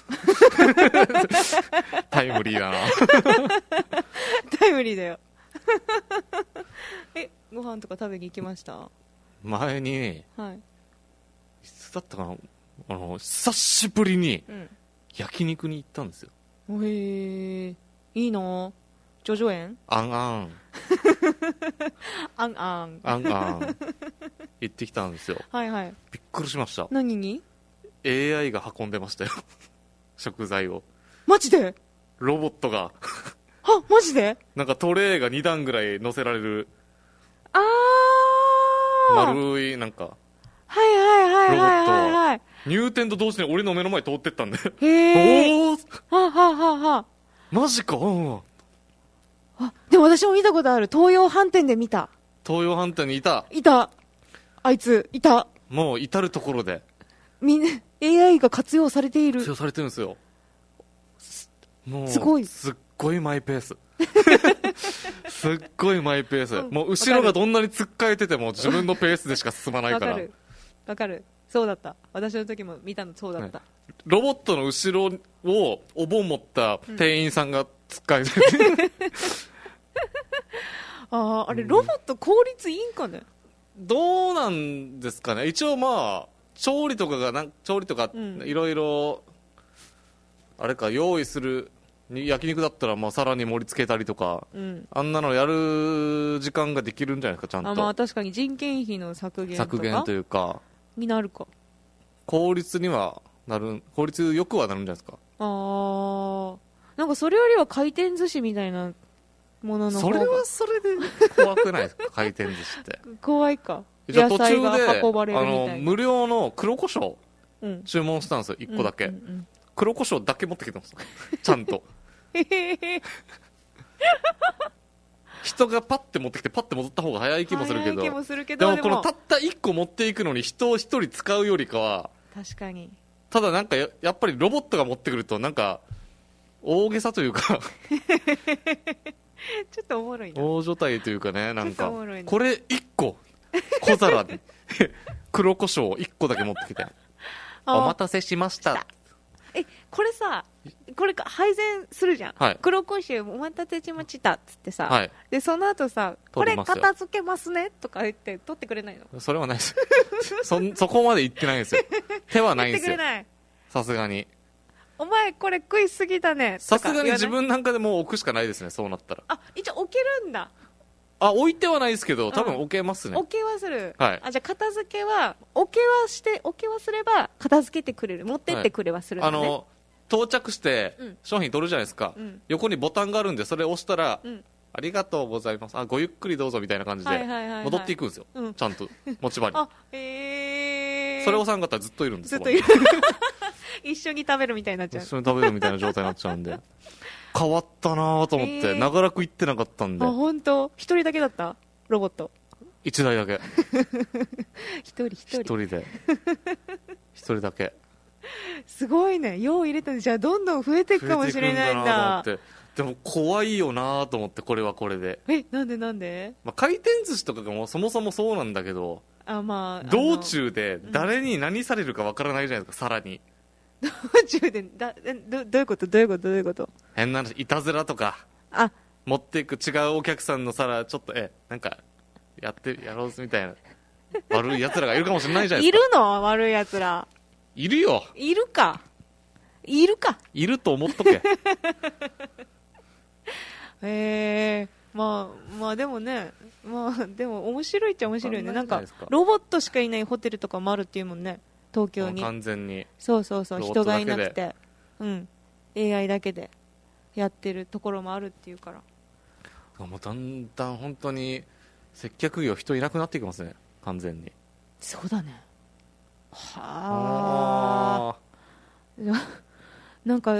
Speaker 1: タイムリーだな。
Speaker 2: ー。タイムリーだよ。え、ご飯とか食べに行きました
Speaker 1: 前に、
Speaker 2: はい。
Speaker 1: いつだったかな、あの、久しぶりに
Speaker 2: うん。
Speaker 1: 焼肉に行ったんですよ。
Speaker 2: へえ、いいのジョジョ園
Speaker 1: あんあん。
Speaker 2: あんあん。
Speaker 1: あんあん。行ってきたんですよ。
Speaker 2: はいはい。
Speaker 1: びっくりしました。
Speaker 2: 何に
Speaker 1: エーアイ が運んでましたよ。食材を。
Speaker 2: マジで
Speaker 1: ロボットが、
Speaker 2: あ、マジで
Speaker 1: なんかトレーがに段ぐらい乗せられる、
Speaker 2: あー
Speaker 1: 丸い、なんか、
Speaker 2: はいはいはいはいはいはい。
Speaker 1: 入店と同時に俺の目の前通ってったんで。
Speaker 2: へえ。
Speaker 1: おー
Speaker 2: はははは
Speaker 1: マジか、うんうん。
Speaker 2: あ、でも私も見たことある。東洋飯店で見た。
Speaker 1: 東洋飯店にいた。
Speaker 2: いた。あいつ、いた。
Speaker 1: もう至るところで
Speaker 2: みんな、エーアイ が活用されている
Speaker 1: 使。用されてるんですよ。もう
Speaker 2: すごい
Speaker 1: すっごいマイペース。すっごいマイペース。
Speaker 2: うん
Speaker 1: もう後ろがどんなにつっかえてても自分のペースでしか進まないか。
Speaker 2: わからる。わかる。そうだった。私の時も見たのそうだった。
Speaker 1: ロボットの後ろをお盆持った店員さんがつっかえてて、
Speaker 2: ああ、あれ、ロボット効率いいんかね
Speaker 1: どうなんですかね。一応まあ調理とかがなん調理とか
Speaker 2: うん
Speaker 1: いろいろあれか用意するに焼肉だったらまあさらに盛り付けたりとか、
Speaker 2: うん。
Speaker 1: あんなのやる時間ができるんじゃないですか、ちゃんと。
Speaker 2: あ、まあ確かに人件費の削減とか
Speaker 1: 削減というか
Speaker 2: になるか。
Speaker 1: 効率にはなる、効率よくはなるんじゃないですか。
Speaker 2: あー。なんかそれよりは回転寿司みたいなものの方が
Speaker 1: それはそれで怖くないですか。回転寿司って
Speaker 2: 怖いか。
Speaker 1: じゃあ途
Speaker 2: 野菜
Speaker 1: 中で
Speaker 2: が運ばれる
Speaker 1: あ
Speaker 2: みたいな。
Speaker 1: の無料の黒胡椒
Speaker 2: うん。
Speaker 1: 注文したんですよ、いっこだけ、
Speaker 2: うんうん
Speaker 1: 黒胡椒だけ持ってきてますちゃんと
Speaker 2: うん、へへへ。
Speaker 1: 人がパッて持ってきてパッて戻った方が早い気もするけど
Speaker 2: 早い気もするけど、
Speaker 1: でもこのたったいっこ持っていくのに人をひとり使うよりかは、
Speaker 2: 確かに。
Speaker 1: ただなんかややっぱりロボットが持ってくるとなんか大げさというか
Speaker 2: ちょっとおもろいな。
Speaker 1: 大所帯というかね、なん
Speaker 2: ちょっと
Speaker 1: か
Speaker 2: おもろいな
Speaker 1: これいっこ小皿に黒胡椒をいっこだけ持ってきて
Speaker 2: あ
Speaker 1: お待たせしました
Speaker 2: え、これさ、これか配膳するじゃん。
Speaker 1: はい
Speaker 2: 黒胡椒お待たせしましたっつってさ、
Speaker 1: はい
Speaker 2: で、その後さ、これ
Speaker 1: 取りますよ
Speaker 2: 片付けますねとか言って取ってくれないの？
Speaker 1: それはないですそんそこまで言ってないんですよ。手はないんですよ
Speaker 2: 言ってくれない。
Speaker 1: さすがに
Speaker 2: お前これ食いすぎだね。
Speaker 1: さすがに自
Speaker 2: とか言わない。
Speaker 1: 分なんかでもう置くしかないですね、そうなったら。
Speaker 2: あ、一応置けるんだ。
Speaker 1: あ、置いてはないですけど多分置けますね、
Speaker 2: 置けはする。
Speaker 1: はい
Speaker 2: あ、じゃあ片付けは、置けはして、置けはすれば片付けてくれる。持ってってくれはするんだね。
Speaker 1: あの到着して
Speaker 2: うん
Speaker 1: 商品取るじゃないですか、
Speaker 2: うん
Speaker 1: 横にボタンがあるんでそれを押したら、
Speaker 2: うん
Speaker 1: ありがとうございます、あごゆっくりどうぞみたいな感じで
Speaker 2: はいはいはいはい
Speaker 1: 戻っていくんですよ、
Speaker 2: うん
Speaker 1: ちゃんと持ち場に
Speaker 2: あ、へー。
Speaker 1: それを押さんかったらずっといるんですよ
Speaker 2: ずっといる。一緒に食べるみたいになっちゃう
Speaker 1: 一。緒に食べるみたいな状態になっちゃうんで変わったなと思って、
Speaker 2: へー
Speaker 1: 長らく行ってなかったんで
Speaker 2: あ、本当。一人だけだったロボット。
Speaker 1: いちだいだけ
Speaker 2: 一人一
Speaker 1: 一
Speaker 2: 人。
Speaker 1: 人で一人だけ
Speaker 2: すごいね。用入れたんで、じゃあどんどん増えていくかもしれないんだ。
Speaker 1: 増えていくんだなと思ってでも怖いよなと思って、これはこれで、
Speaker 2: え、なんでなんで
Speaker 1: まあ、回転寿司とかがもうそもそもそうなんだけど
Speaker 2: あ、まあ。あの
Speaker 1: 道中で誰に何されるかわからないじゃないですか、さらに
Speaker 2: 道中で、だ、えど、どういうことどういうことどういうこと
Speaker 1: 変な話いたずらとか
Speaker 2: あ、
Speaker 1: 持っていく違うお客さんの皿ちょっとえなんかやってやろうみたいな悪い奴らがいるかもしれないじゃない
Speaker 2: い
Speaker 1: ですか。
Speaker 2: るの悪い奴ら。
Speaker 1: いるよ。
Speaker 2: いるか。いるか。
Speaker 1: いると思っとけ。
Speaker 2: へえ。まあ、まあでもね、まあでも面白いっちゃ面白いよね。
Speaker 1: あ
Speaker 2: なんか
Speaker 1: ないじゃないですか、
Speaker 2: ロボットしかいないホテルとかもあるっていうもんね。東京に。
Speaker 1: 完全に
Speaker 2: そうそうそう、
Speaker 1: ロボッ
Speaker 2: 人がい
Speaker 1: トだけで
Speaker 2: なくて。うん。エーアイ だけでやってるところもあるっていうから。
Speaker 1: もうだんだん本当に接客業人いなくなっていきますね、完全に。
Speaker 2: そうだね。はあ。なんか、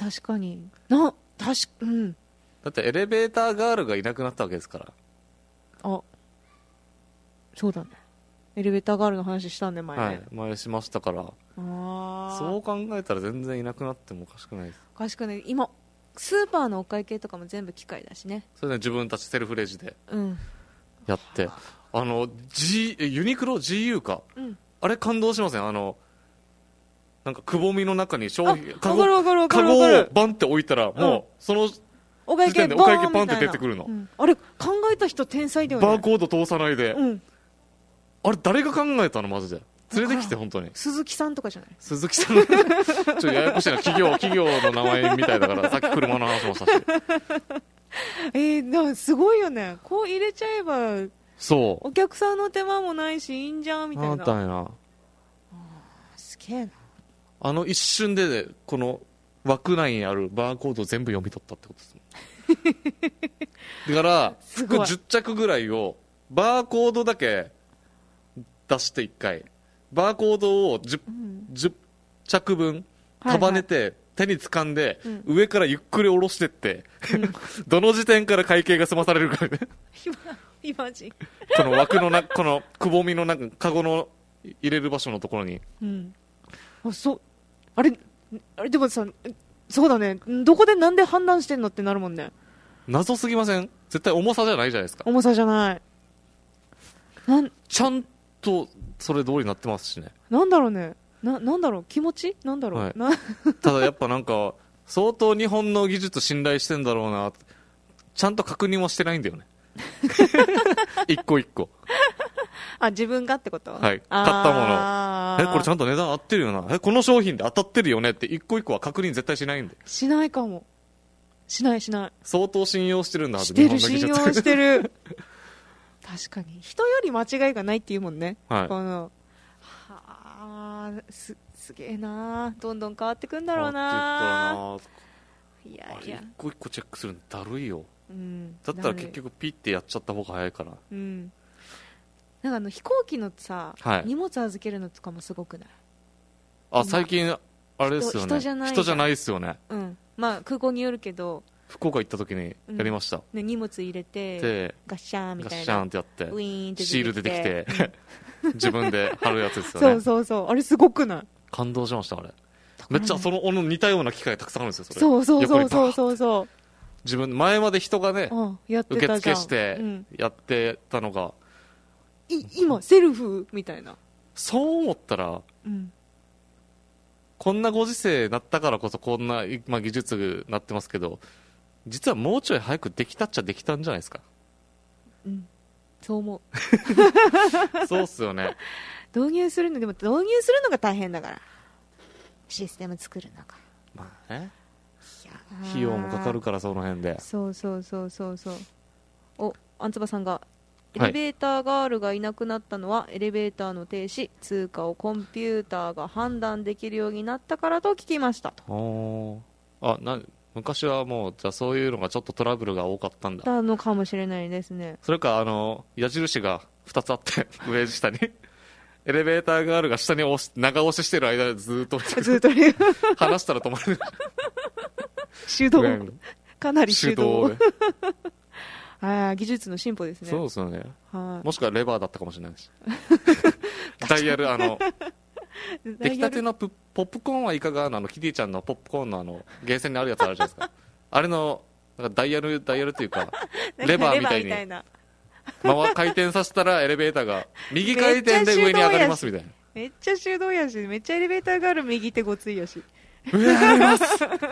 Speaker 2: 確かにな、確か、うん
Speaker 1: だってエレベーターガールがいなくなったわけですから。
Speaker 2: あ、そうだね。エレベーターガールの話したんで前ね。
Speaker 1: はい、前しましたから。
Speaker 2: ああ。
Speaker 1: そう考えたら全然いなくなってもおかしくないです。
Speaker 2: おかしくない。今スーパーのお会計とかも全部機械だしね。
Speaker 1: それで自分たちセルフレジで
Speaker 2: うん
Speaker 1: やって、あの G ユニクロ ジーユー か、
Speaker 2: うん。
Speaker 1: あれ感動しません？あのなんかくぼみの中に商
Speaker 2: あ、
Speaker 1: 品
Speaker 2: わかるわかるわか
Speaker 1: カゴを
Speaker 2: るわかる。
Speaker 1: バンって置いたら、もうその
Speaker 2: お会計
Speaker 1: 時点でお会計
Speaker 2: バーン
Speaker 1: パンって
Speaker 2: みたいな
Speaker 1: 出てくるの、
Speaker 2: うんあれ考えた人天才だよね。
Speaker 1: バーコード通さないで、
Speaker 2: うん。
Speaker 1: あれ誰が考えたのマジで。連れてきて本当に。
Speaker 2: 鈴木さんとかじゃない？
Speaker 1: 鈴木さんちょっとややこしいな、企業企業の名前みたいだからさっき車の話もしたし。
Speaker 2: えー、だからすごいよね。こう入れちゃえば
Speaker 1: そう
Speaker 2: お客さんの手間もないしいいんじゃんみたいな。
Speaker 1: なんだよな。
Speaker 2: すげえな。
Speaker 1: あの一瞬でこの枠内にあるバーコードを全部読み取ったってことですもんだから
Speaker 2: すごい
Speaker 1: 服じゅっ着ぐらいをバーコードだけ出していっかいバーコードを 10,
Speaker 2: うん
Speaker 1: じゅっ着分
Speaker 2: はいはい
Speaker 1: 束ねて手に掴んで、
Speaker 2: うん
Speaker 1: 上からゆっくり下ろしてって、どの時点から会計が済まされるかね
Speaker 2: 今イマジン。
Speaker 1: この枠のなこのくぼみの中カゴの入れる場所のところに
Speaker 2: うん。あ、そう。あれ、あれでもさ、そうだね。どこでなんで判断してんのってなるもんね。
Speaker 1: 謎すぎません？絶対重さじゃないじゃないですか。
Speaker 2: 重さじゃない。なん、
Speaker 1: ちゃんとそれ通りになってますしね。
Speaker 2: なんだろうね。な、なんだろう気持ちなんだろう、
Speaker 1: はい
Speaker 2: な
Speaker 1: ただやっぱなんか相当日本の技術信頼してんだろうな、ちゃんと確認はしてないんだよね一個一個。
Speaker 2: あ、自分がってこと
Speaker 1: はい、買ったも
Speaker 2: あー
Speaker 1: の、えこれちゃんと値段合ってるよな、えこの商品で当たってるよねって一個一個は確認絶対しないんで。
Speaker 2: しないかも。しないしない。
Speaker 1: 相当信用してるんだはず。
Speaker 2: してる、信
Speaker 1: 日本の技術
Speaker 2: 用してる。確かに。人より間違いがないっていうもんね。
Speaker 1: はい
Speaker 2: この、はあ、す、すげえなどんどん変わってくんだろうな
Speaker 1: 変
Speaker 2: いやいや
Speaker 1: わっていくからな。あれ一。個一個チェックするのだるいよ。
Speaker 2: うん。
Speaker 1: だったら結局ピッてやっちゃった方が早いから。
Speaker 2: うん。なんかあの飛行機のさ、
Speaker 1: はい
Speaker 2: 荷物預けるのとかもすごくない？
Speaker 1: あ、最近あれですよね、
Speaker 2: 人人じゃないじゃん
Speaker 1: 人じゃないですよね。
Speaker 2: うん。まあ空港によるけど、
Speaker 1: 福岡行った時にやりました、
Speaker 2: ね、荷物入れて、
Speaker 1: で
Speaker 2: ガッシャーンみたいな。
Speaker 1: ガッシャーンってやって
Speaker 2: ウィーンって
Speaker 1: シール出てきて
Speaker 2: うん
Speaker 1: 自分で貼るやつですよね。
Speaker 2: そうそうそう。あれすごくない？
Speaker 1: 感動しましたあれ。めっちゃその似たような機械たくさんあるんですよそれ。
Speaker 2: そうそうそう
Speaker 1: 横にバーッ
Speaker 2: そうそうそう。
Speaker 1: 自分前まで人がね
Speaker 2: うん、やって
Speaker 1: 受
Speaker 2: たじゃん。
Speaker 1: 付して
Speaker 2: うん
Speaker 1: やってたのが、
Speaker 2: い今セルフみたいな。
Speaker 1: そう思ったら
Speaker 2: うん。
Speaker 1: こんなご時世なったからこそこんな今技術になってますけど、実はもうちょい早くできたっちゃできたんじゃないですか。
Speaker 2: うん。そう思う。
Speaker 1: そうっすよね。
Speaker 2: 導入するの、でも導入するのが大変だから。システム作るのが。
Speaker 1: まあね、
Speaker 2: いやー
Speaker 1: 費用もかかるからその辺で。
Speaker 2: そうそうそうそうそう。お、あんつばさんが、エ
Speaker 1: はい
Speaker 2: レベーターガールがいなくなったのは、エレベーターの停止、通貨をコンピューターが判断できるようになったからと聞きましたと。
Speaker 1: おーあな昔はもうじゃあそういうのがちょっとトラブルが多かったんだ。
Speaker 2: たのかもしれないですね。
Speaker 1: それかあの矢印がふたつあって上下にエレベーターガールが下に押し長押ししてる間でずーっと
Speaker 2: ずっとね
Speaker 1: 離したら止まる
Speaker 2: 手動
Speaker 1: 上に
Speaker 2: かなり手動
Speaker 1: で
Speaker 2: あー技術の進歩ですね。
Speaker 1: そうですよね。
Speaker 2: はい
Speaker 1: もしくはレバーだったかもしれないしダイヤルあの出来たてのプポップコーンはいかがのあのキティちゃんのポップコーンのあのゲーセンにあるやつあるじゃないですかあれのなんかダイヤルダイヤルというかレバーみたいに
Speaker 2: レバな
Speaker 1: 回回転させたらエレベーターが右回転で上に上がりますみたいな。
Speaker 2: めっちゃ手動やし、めっちゃエレベーターがある右手ごついやし。
Speaker 1: 上上がります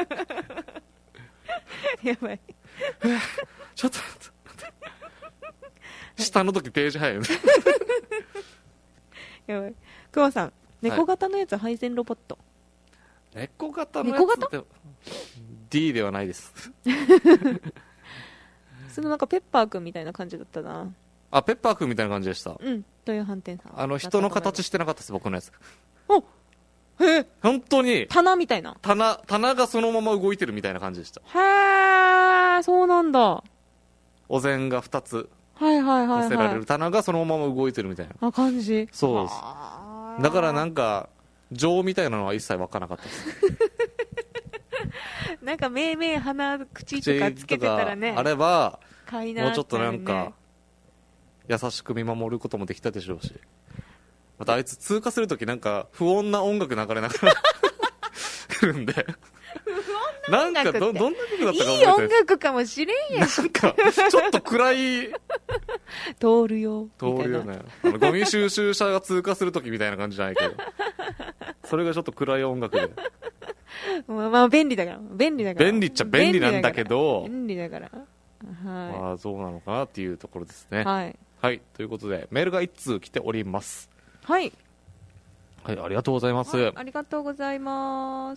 Speaker 2: やばい。
Speaker 1: ちょっと待って下の時ページ早いよね
Speaker 2: やばい。くまさん、猫型のやつ配線ロボット。
Speaker 1: 猫型のや
Speaker 2: 猫
Speaker 1: つって D ではないです
Speaker 2: そのなんかペッパーくんみたいな感じだったな。
Speaker 1: あペッパーくんみたいな感じでした。
Speaker 2: うん。という反転さん。
Speaker 1: あの人の形してなかったです僕のやつ。
Speaker 2: おへえ。
Speaker 1: 本当に
Speaker 2: 棚みたいな。
Speaker 1: 棚棚がそのまま動いてるみたいな感じでした。
Speaker 2: へえ、そうなんだ。は
Speaker 1: お膳がふたつ
Speaker 2: いはいはい
Speaker 1: 乗せら
Speaker 2: はい。
Speaker 1: れる棚がそのまま動いてるみたいな。
Speaker 2: あ、感じ。
Speaker 1: そうです。
Speaker 2: はー
Speaker 1: だからなんか情みたいなのは一切湧かなかったです
Speaker 2: なんか目目鼻口とかつけてたらね
Speaker 1: 口とかあれば
Speaker 2: かいな
Speaker 1: もうちょっとなん
Speaker 2: ってなる
Speaker 1: か優しく見守ることもできたでしょうし、またあいつ通過するときなんか不穏な音楽流れながら来るんで、なんかどどんな曲だったか覚えてない
Speaker 2: いい音楽かもしれんやん。
Speaker 1: なんかちょっと暗い
Speaker 2: 通るよ
Speaker 1: 通るよね、あのゴミ収集車が通過するときみたいな感じじゃないけど、それがちょっと暗い音楽で
Speaker 2: まあ、まあ便利だから便利だから
Speaker 1: 便利っちゃ便利なんだけど、
Speaker 2: 便利だからは
Speaker 1: まあそうなのかなっていうところですね。
Speaker 2: いはい
Speaker 1: はい、ということでメールが一通来ております。
Speaker 2: はい
Speaker 1: はい、ありがとうございます。
Speaker 2: はい、ありがとうございます。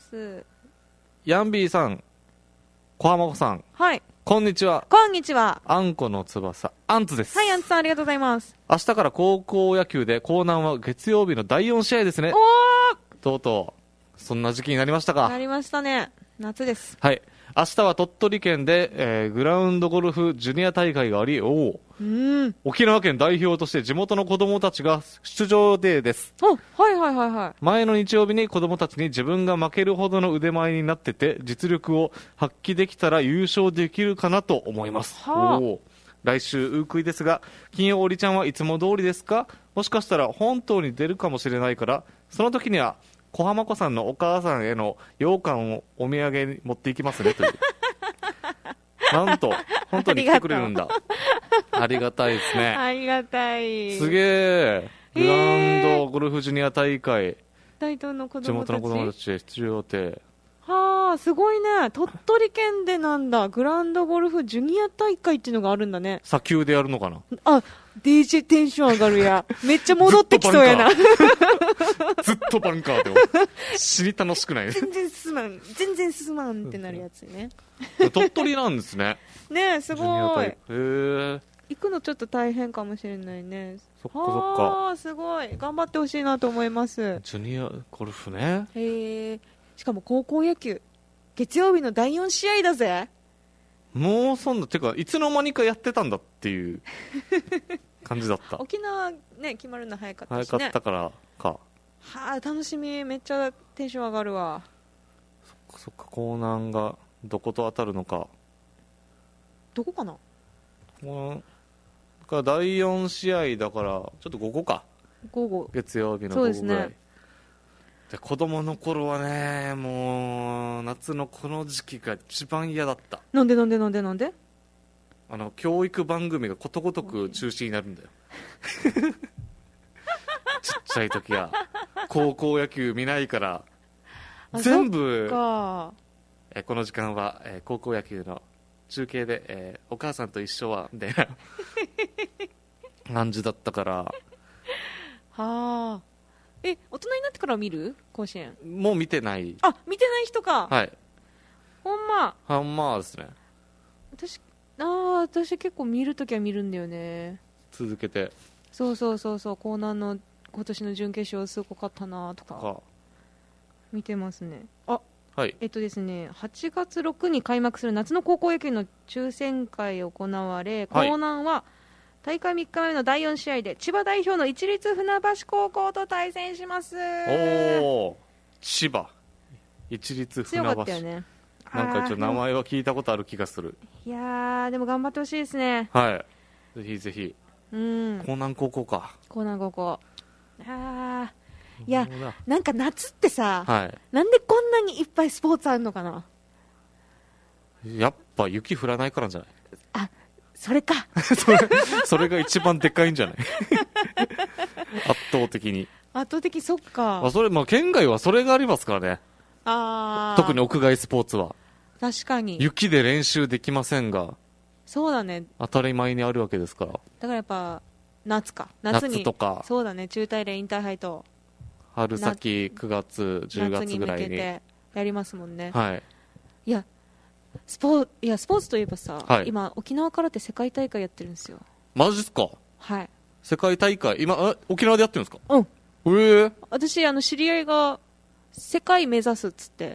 Speaker 1: ヤンビーさん、小浜子さん、
Speaker 2: はい、
Speaker 1: こんにちは。
Speaker 2: こんにちは。
Speaker 1: あんこの翼、アンツです。
Speaker 2: はい、アンツさんありがとうございます。
Speaker 1: 明日から高校野球で江南は月曜日のだいよん試合ですね。
Speaker 2: お
Speaker 1: とうとう、そんな時期になりましたか。
Speaker 2: ーなりましたね。夏です。
Speaker 1: はい。明日は鳥取県で、えーグラウンドゴルフジュニア大会があり、おお、
Speaker 2: うん
Speaker 1: 沖縄県代表として地元の子供たちが出場デーです。
Speaker 2: おはいはいはいはい。
Speaker 1: 前の日曜日に子供たちに自分が負けるほどの腕前になってて実力を発揮できたら優勝できるかなと思います。
Speaker 2: はあ
Speaker 1: おー、来週ウークイですが、金曜おりちゃんはいつも通りですか？もしかしたら本当に出るかもしれないから、その時には小浜子さんのお母さんへの羊羹をお土産に持っていきますねというなんと本当に来てくれるんだ。ありがたいですね。
Speaker 2: ありがたい。
Speaker 1: すげえ。グラウンドゴルフジュニア大会、
Speaker 2: 大東の子
Speaker 1: 地
Speaker 2: 供たち。
Speaker 1: 元の子供たちで出場予定。
Speaker 2: はあ、すごいね。鳥取県でなんだ。グラウンドゴルフジュニア大会っていうのがあるんだね。
Speaker 1: 砂丘でやるのかな。
Speaker 2: あ、ディージェー テンション上がるや。めっちゃ戻ってきそうやな。
Speaker 1: ずっとバンカーでも死に楽しくないね。
Speaker 2: 全然進まん。全然進まんってなるやつね。
Speaker 1: 鳥取なんですね。
Speaker 2: ねえ、す
Speaker 1: ジュニア
Speaker 2: ごい
Speaker 1: 大会。へえ。
Speaker 2: 行くのちょっと大変かもしれないね。
Speaker 1: そっかそっか。
Speaker 2: ああ、すごい。頑張ってほしいなと思います。
Speaker 1: ジュニアゴルフね。
Speaker 2: へえ。しかも高校野球。月曜日のだいよん試合だぜ。
Speaker 1: もうそんな、てかいつの間にかやってたんだっていう感じだった。
Speaker 2: 沖縄ね、決まるの早かったしね。
Speaker 1: 早かったからか。
Speaker 2: はあ、楽しみ。めっちゃテンション上がるわ。
Speaker 1: そっかそっか、江南がどこと当たるのか。
Speaker 2: どこかな。
Speaker 1: 江南がだいよん試合だから、ちょっと午後か。
Speaker 2: 午後。
Speaker 1: 月曜日の
Speaker 2: そうです
Speaker 1: 午後ぐらい。
Speaker 2: ね。
Speaker 1: で子供の頃はね、もう夏のこの時期が一番嫌だった。
Speaker 2: なんでなんでなんでなんで。
Speaker 1: あの教育番組がことごとく中止になるんだよちっちゃい時は高校野球見ないから
Speaker 2: あ
Speaker 1: 全部
Speaker 2: か。
Speaker 1: えこの時間は、えー高校野球の中継で、えーお母さんと一緒はみたいな感じだったから、
Speaker 2: はあ。え、大人になってから見る甲子園。
Speaker 1: もう見てない。
Speaker 2: あ、見てない人か。
Speaker 1: はい、
Speaker 2: ほんま。
Speaker 1: ハンマーですね。
Speaker 2: 私、ああ、私結構見るときは見るんだよね。
Speaker 1: 続けて
Speaker 2: そうそうそうそう、江南の今年の準決勝すごかったなとか
Speaker 1: とか。
Speaker 2: 見てますね。あ、
Speaker 1: はい
Speaker 2: えっとですね、はちがつろくに開幕する夏の高校野球の抽選会行われ、
Speaker 1: はい
Speaker 2: 江南は大会みっかめのだいよん試合で千葉代表の市立船橋高校と対戦します。
Speaker 1: おお、千葉市立船
Speaker 2: 強
Speaker 1: 橋
Speaker 2: かったよね。
Speaker 1: なんかちょっと名
Speaker 2: あ
Speaker 1: 前は聞いたことある気がする。
Speaker 2: ーいやー、でも頑張ってほしいですね。
Speaker 1: はい、ぜひぜひ。
Speaker 2: うん、
Speaker 1: 江南高校か。
Speaker 2: 江南高校。あー、いや
Speaker 1: そうだ、
Speaker 2: なんか夏ってさ、
Speaker 1: は
Speaker 2: なんでこんなにいっぱいスポーツあるのかな。
Speaker 1: い、やっぱ雪降らないからじゃない
Speaker 2: あ、それか。
Speaker 1: それそれが一番でかいんじゃない圧倒的に。
Speaker 2: 圧倒的、そっか。
Speaker 1: あそれ、まあ、県外はそれがありますからね。
Speaker 2: あー、
Speaker 1: 特に屋外スポーツは
Speaker 2: 確かに。
Speaker 1: 雪で練習できませんが
Speaker 2: そうだね。
Speaker 1: 当たり前にあるわけですから。
Speaker 2: だからやっぱ、夏か。夏に。
Speaker 1: 夏とか
Speaker 2: そうだね。中大連インターハイと、
Speaker 1: 春先くがつじゅうがつぐらいに
Speaker 2: 夏に向けてやりますもんね。
Speaker 1: はい。
Speaker 2: いや、スポーいやスポーツといえばさ、
Speaker 1: はい
Speaker 2: 今、沖縄からって世界大会やってるんですよ。
Speaker 1: マジっすか。
Speaker 2: はい。
Speaker 1: 世界大会今え沖縄でやってるんですか。
Speaker 2: うん。
Speaker 1: ええ
Speaker 2: 私、あの、知り合いが、世界目指すっつって、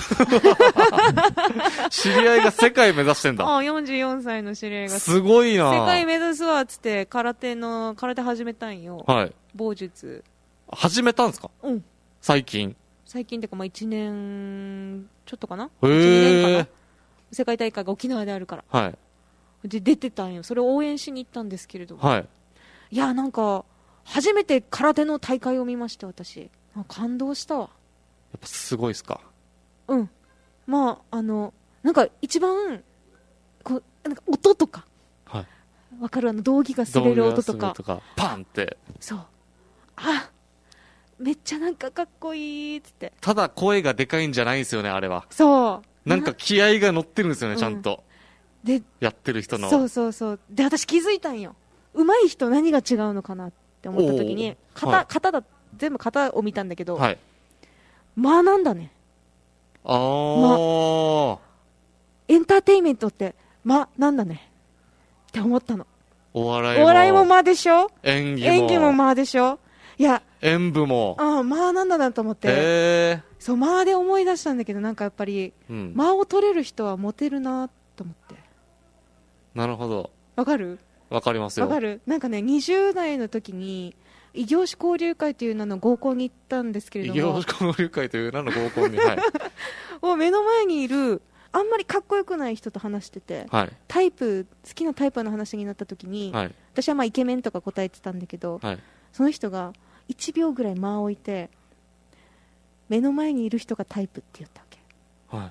Speaker 1: 知り合いが世界目指してんだ。
Speaker 2: ああ、よんじゅうよんさいの知り合いが、
Speaker 1: すごいな。
Speaker 2: 世界目指すわっつって、空手の、空手始めたんよ。
Speaker 1: はい。
Speaker 2: 棒術。
Speaker 1: 始めたんですか。
Speaker 2: うん。
Speaker 1: 最近。
Speaker 2: 最近ってか、まあ、いちねんちょっとかな、
Speaker 1: へー
Speaker 2: いちにねんかな、世界大会が沖縄であるから
Speaker 1: はい
Speaker 2: で出てたんよ。それを応援しに行ったんですけれども、
Speaker 1: はい。
Speaker 2: いやなんか初めて空手の大会を見まして、私感動したわ。
Speaker 1: やっぱすごいっすか。
Speaker 2: うんまああのなんか一番こうなんか音とか
Speaker 1: はい
Speaker 2: わかる、あの道着が擦れる音とか
Speaker 1: 道具がするとかパンって。
Speaker 2: そうあめっちゃなんかかっこいいっつって。
Speaker 1: ただ声がでかいんじゃないんですよね、あれは。
Speaker 2: そう
Speaker 1: なんか気合が乗ってるんですよね、
Speaker 2: うん
Speaker 1: ちゃんと。
Speaker 2: で
Speaker 1: やってる人の。
Speaker 2: そうそうそうで私気づいたんよ。上手い人何が違うのかなって思った時に
Speaker 1: おー
Speaker 2: 型、
Speaker 1: はい
Speaker 2: 型だ全部型を見たんだけど、
Speaker 1: はい。
Speaker 2: まあなんだね、
Speaker 1: あー、
Speaker 2: エンターテインメントってまあなんだねって思ったの。
Speaker 1: お笑いも。
Speaker 2: お笑いもまあでしょ、
Speaker 1: 演技も。
Speaker 2: 演技もまあでしょ。いや
Speaker 1: 演舞も。
Speaker 2: あまあなんだなと思って、
Speaker 1: へ
Speaker 2: そうまあで思い出したんだけど、なんかやっぱり
Speaker 1: ー。うん。
Speaker 2: 間を取れる人はモテるなと思って。
Speaker 1: なるほど。
Speaker 2: わかる
Speaker 1: わかりますよ。
Speaker 2: わかる。なんかねにじゅう代の時に異業種交流会という名の合コンに行ったんですけれ
Speaker 1: 異
Speaker 2: ども、
Speaker 1: 業種交流会という名の合コンに。はい。
Speaker 2: もう目の前にいるあんまりかっこよくない人と話してて、
Speaker 1: はい。
Speaker 2: タイプ好きなタイプの話になった時に、
Speaker 1: はい。
Speaker 2: 私はまあイケメンとか答えてたんだけど、
Speaker 1: はい。
Speaker 2: その人がいちびょうぐらい間を置いて、目の前にいる人がタイプって言ったわけ。
Speaker 1: はい。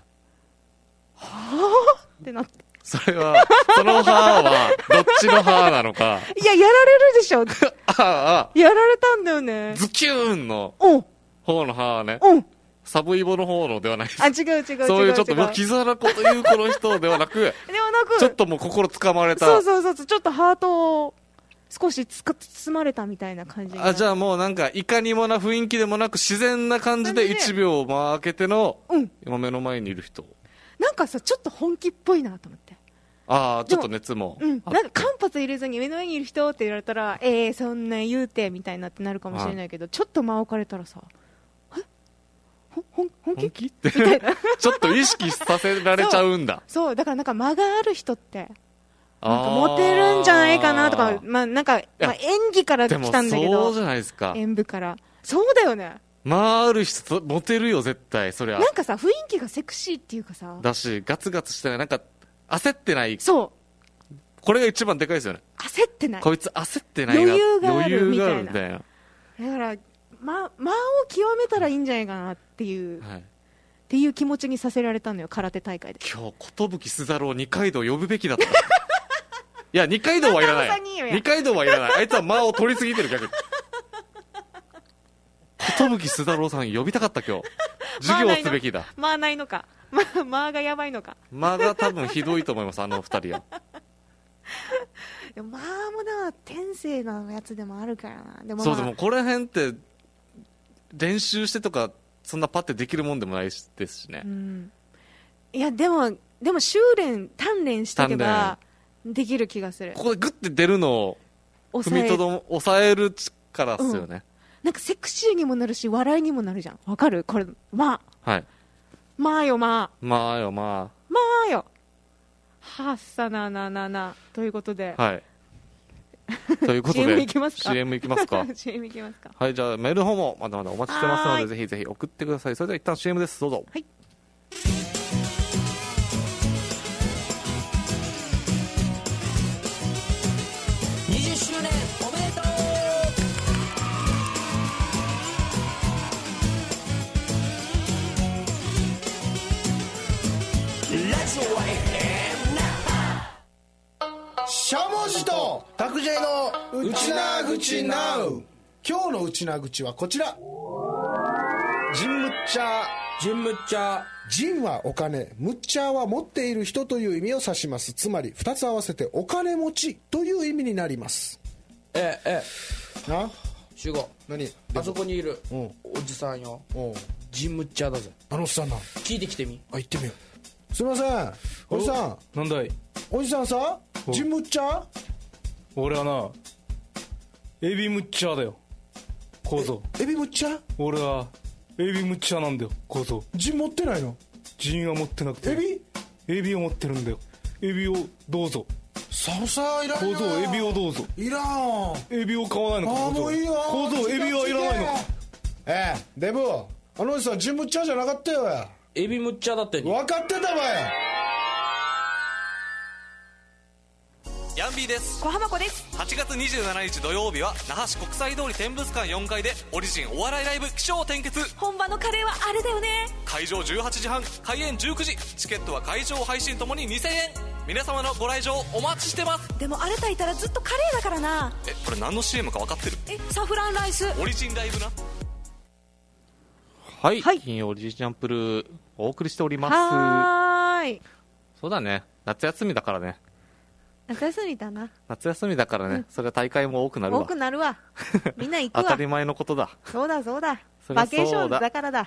Speaker 2: ってなって、
Speaker 1: それは、その歯は、どっちの歯なのか。
Speaker 2: いややられるでしょ
Speaker 1: ああ、
Speaker 2: やられたんだよね。
Speaker 1: ズキューンの
Speaker 2: おん
Speaker 1: 方の歯はね。
Speaker 2: おん
Speaker 1: サブイボの方のではないです。
Speaker 2: あ違う違う違う違う。
Speaker 1: そういうちょっともうキザなこと言うこの人ではなく、
Speaker 2: ではなく、
Speaker 1: ちょっともう心つかまれた。
Speaker 2: そうそうそうそう、ちょっとハートを少しつか包まれたみたいな感じになって。
Speaker 1: あ、じゃあもうなんか、いかにもな雰囲気でもなく、自然な感じでいちびょう間開けての、
Speaker 2: うん
Speaker 1: 今目の前にいる人。
Speaker 2: なんかさちょっと本気っぽいなと思って。
Speaker 1: ああ、ちょっと熱も。
Speaker 2: うん、
Speaker 1: あ
Speaker 2: なんか間髪入れずに目の前にいる人って言われたら、えー、そんな言うてみたいなってなるかもしれないけど、ちょっと間置かれたらさ、えほほん本気
Speaker 1: 本気って
Speaker 2: みたいな
Speaker 1: ちょっと意識させられちゃうんだ。
Speaker 2: そうだからなんか間がある人ってなんか
Speaker 1: あー
Speaker 2: モテるんじゃないかなとか、まあなんか、まあ、演技から来
Speaker 1: でも
Speaker 2: たんだけど、
Speaker 1: そうじゃないですか。
Speaker 2: 演舞からそうだよね。
Speaker 1: まあ、ある人、モテるよ、絶対。そりゃ。
Speaker 2: なんかさ雰囲気がセクシーっていうかさ、
Speaker 1: だし、ガツガツしてない。なんか、焦ってない。
Speaker 2: そう
Speaker 1: これが一番でかいですよね。
Speaker 2: 焦ってない。
Speaker 1: こいつ焦ってないな。
Speaker 2: 余裕がある
Speaker 1: 余裕がある
Speaker 2: みたい
Speaker 1: みたいな。
Speaker 2: だからま間を極めたらいいんじゃないかなっていう、
Speaker 1: はい。
Speaker 2: っていう気持ちにさせられたのよ、空手大会で。
Speaker 1: 今日、寿須太郎二階堂呼ぶべきだった。いや、二階堂はいらない
Speaker 2: 中尾さんに言う。や
Speaker 1: 二階堂はいらない。あいつは間を取りすぎてる、逆に。寿須太郎さん呼びたかった、今日。授業すべきだ。
Speaker 2: まあないのか。まあ、まあがやばいのか。
Speaker 1: 間が多分ひどいと思います、あの二人は。
Speaker 2: でもまあもな、天性なやつでもあるからな。でも、まあ、
Speaker 1: そう、でもこれ辺って、練習してとか、そんなパッてできるもんでもないですしね
Speaker 2: う。ん。いや、でも、でも修練、鍛錬していけば、できる気がする。
Speaker 1: ここでグッて出るのを、踏
Speaker 2: 抑え
Speaker 1: みとども、抑える力っすよね。
Speaker 2: なんかセクシーにもなるし、笑いにもなるじゃん。わかるこれ、まあ。
Speaker 1: はい。
Speaker 2: まあよ、まあ。
Speaker 1: まあよ、ま
Speaker 2: まあよ。はっさなななな。ということで。
Speaker 1: あ。はい。ということで、
Speaker 2: シーエム 行きますか
Speaker 1: シーエム 行きますか。
Speaker 2: シーエム いきますか。
Speaker 1: はい、じゃあメールの方もまだまだお待ちしてますので、
Speaker 2: はーい
Speaker 1: ぜひぜひ送ってください。それでは一旦 シーエム です。どうぞ。
Speaker 2: はい。
Speaker 6: にじゅっしゅうねんおめでとう。ラジオは エフエム な
Speaker 7: しゃもじと拓 J のうちなぐちなう。今日のうちなぐちはこちら。ジンムッチャー。
Speaker 6: ジンムッチャー。
Speaker 7: ジンはお金、ムッチャーは持っている人という意味を指します。つまり二つ合わせてお金持ちという意味になります。
Speaker 6: ええ
Speaker 7: な
Speaker 6: 集合。
Speaker 7: 何
Speaker 6: あそこにいる
Speaker 7: うん
Speaker 6: おじさんよ、
Speaker 7: おう
Speaker 6: ジンムッチャーだぜ。
Speaker 7: あのおっさんな。
Speaker 6: 聞いてきてみ。
Speaker 7: あ、行ってみよう。すいませんおじさん。
Speaker 8: なんだい。
Speaker 7: おじさんさ、ジンムッチャー。
Speaker 8: 俺はなエビムッチャーだよ構造。
Speaker 7: エビムッチャー。
Speaker 8: 俺はエビムッチャーなんだよ構造。
Speaker 7: ジン持ってないの。
Speaker 8: ジンは持ってなくて
Speaker 7: エビ
Speaker 8: エビを持ってるんだよ。エビをどうぞ
Speaker 7: さおさいらん
Speaker 8: 構
Speaker 7: な。
Speaker 8: 造。エビをどうぞ。
Speaker 7: いらん。
Speaker 8: エビを買わないのか
Speaker 7: ああもういいよ。
Speaker 8: 構造。エビはいらないのか。
Speaker 7: ええデブ、あのおじさんジンムッチャーじゃなかったよや。
Speaker 9: エビむっちゃだってに
Speaker 7: 分かってたわよ。
Speaker 4: ヤンビーです。
Speaker 5: 小浜子です。
Speaker 4: はちがつにじゅうしちにち土曜日は那覇市国際通り天物館よんかいでオリジンお笑いライブ起承転結。
Speaker 5: 本場のカレーはあれだよね。
Speaker 4: 会場じゅうはちじはん、開演じゅうくじ。チケットは会場配信ともににせんえん。皆様のご来場お待ちしてます。
Speaker 5: でもあれ炊いたらずっとカレーだからな。
Speaker 4: え、これ何の シーエム か分かってる？
Speaker 5: え、サフランライス。
Speaker 4: オリジンライブな。
Speaker 1: はい、
Speaker 2: はい、
Speaker 1: 金曜オリジナルプルお送りしております。
Speaker 2: はーい。
Speaker 1: そうだね、夏休みだからね。
Speaker 2: 夏休みだな。
Speaker 1: 夏休みだからね、うん、それは大会も多くなるわ。
Speaker 2: 多くなるわ。みんな行くわ。
Speaker 1: 当たり前のことだ。
Speaker 2: そうだそうだ。
Speaker 1: そりゃそうだ。
Speaker 2: バケーションだからだ。
Speaker 1: ね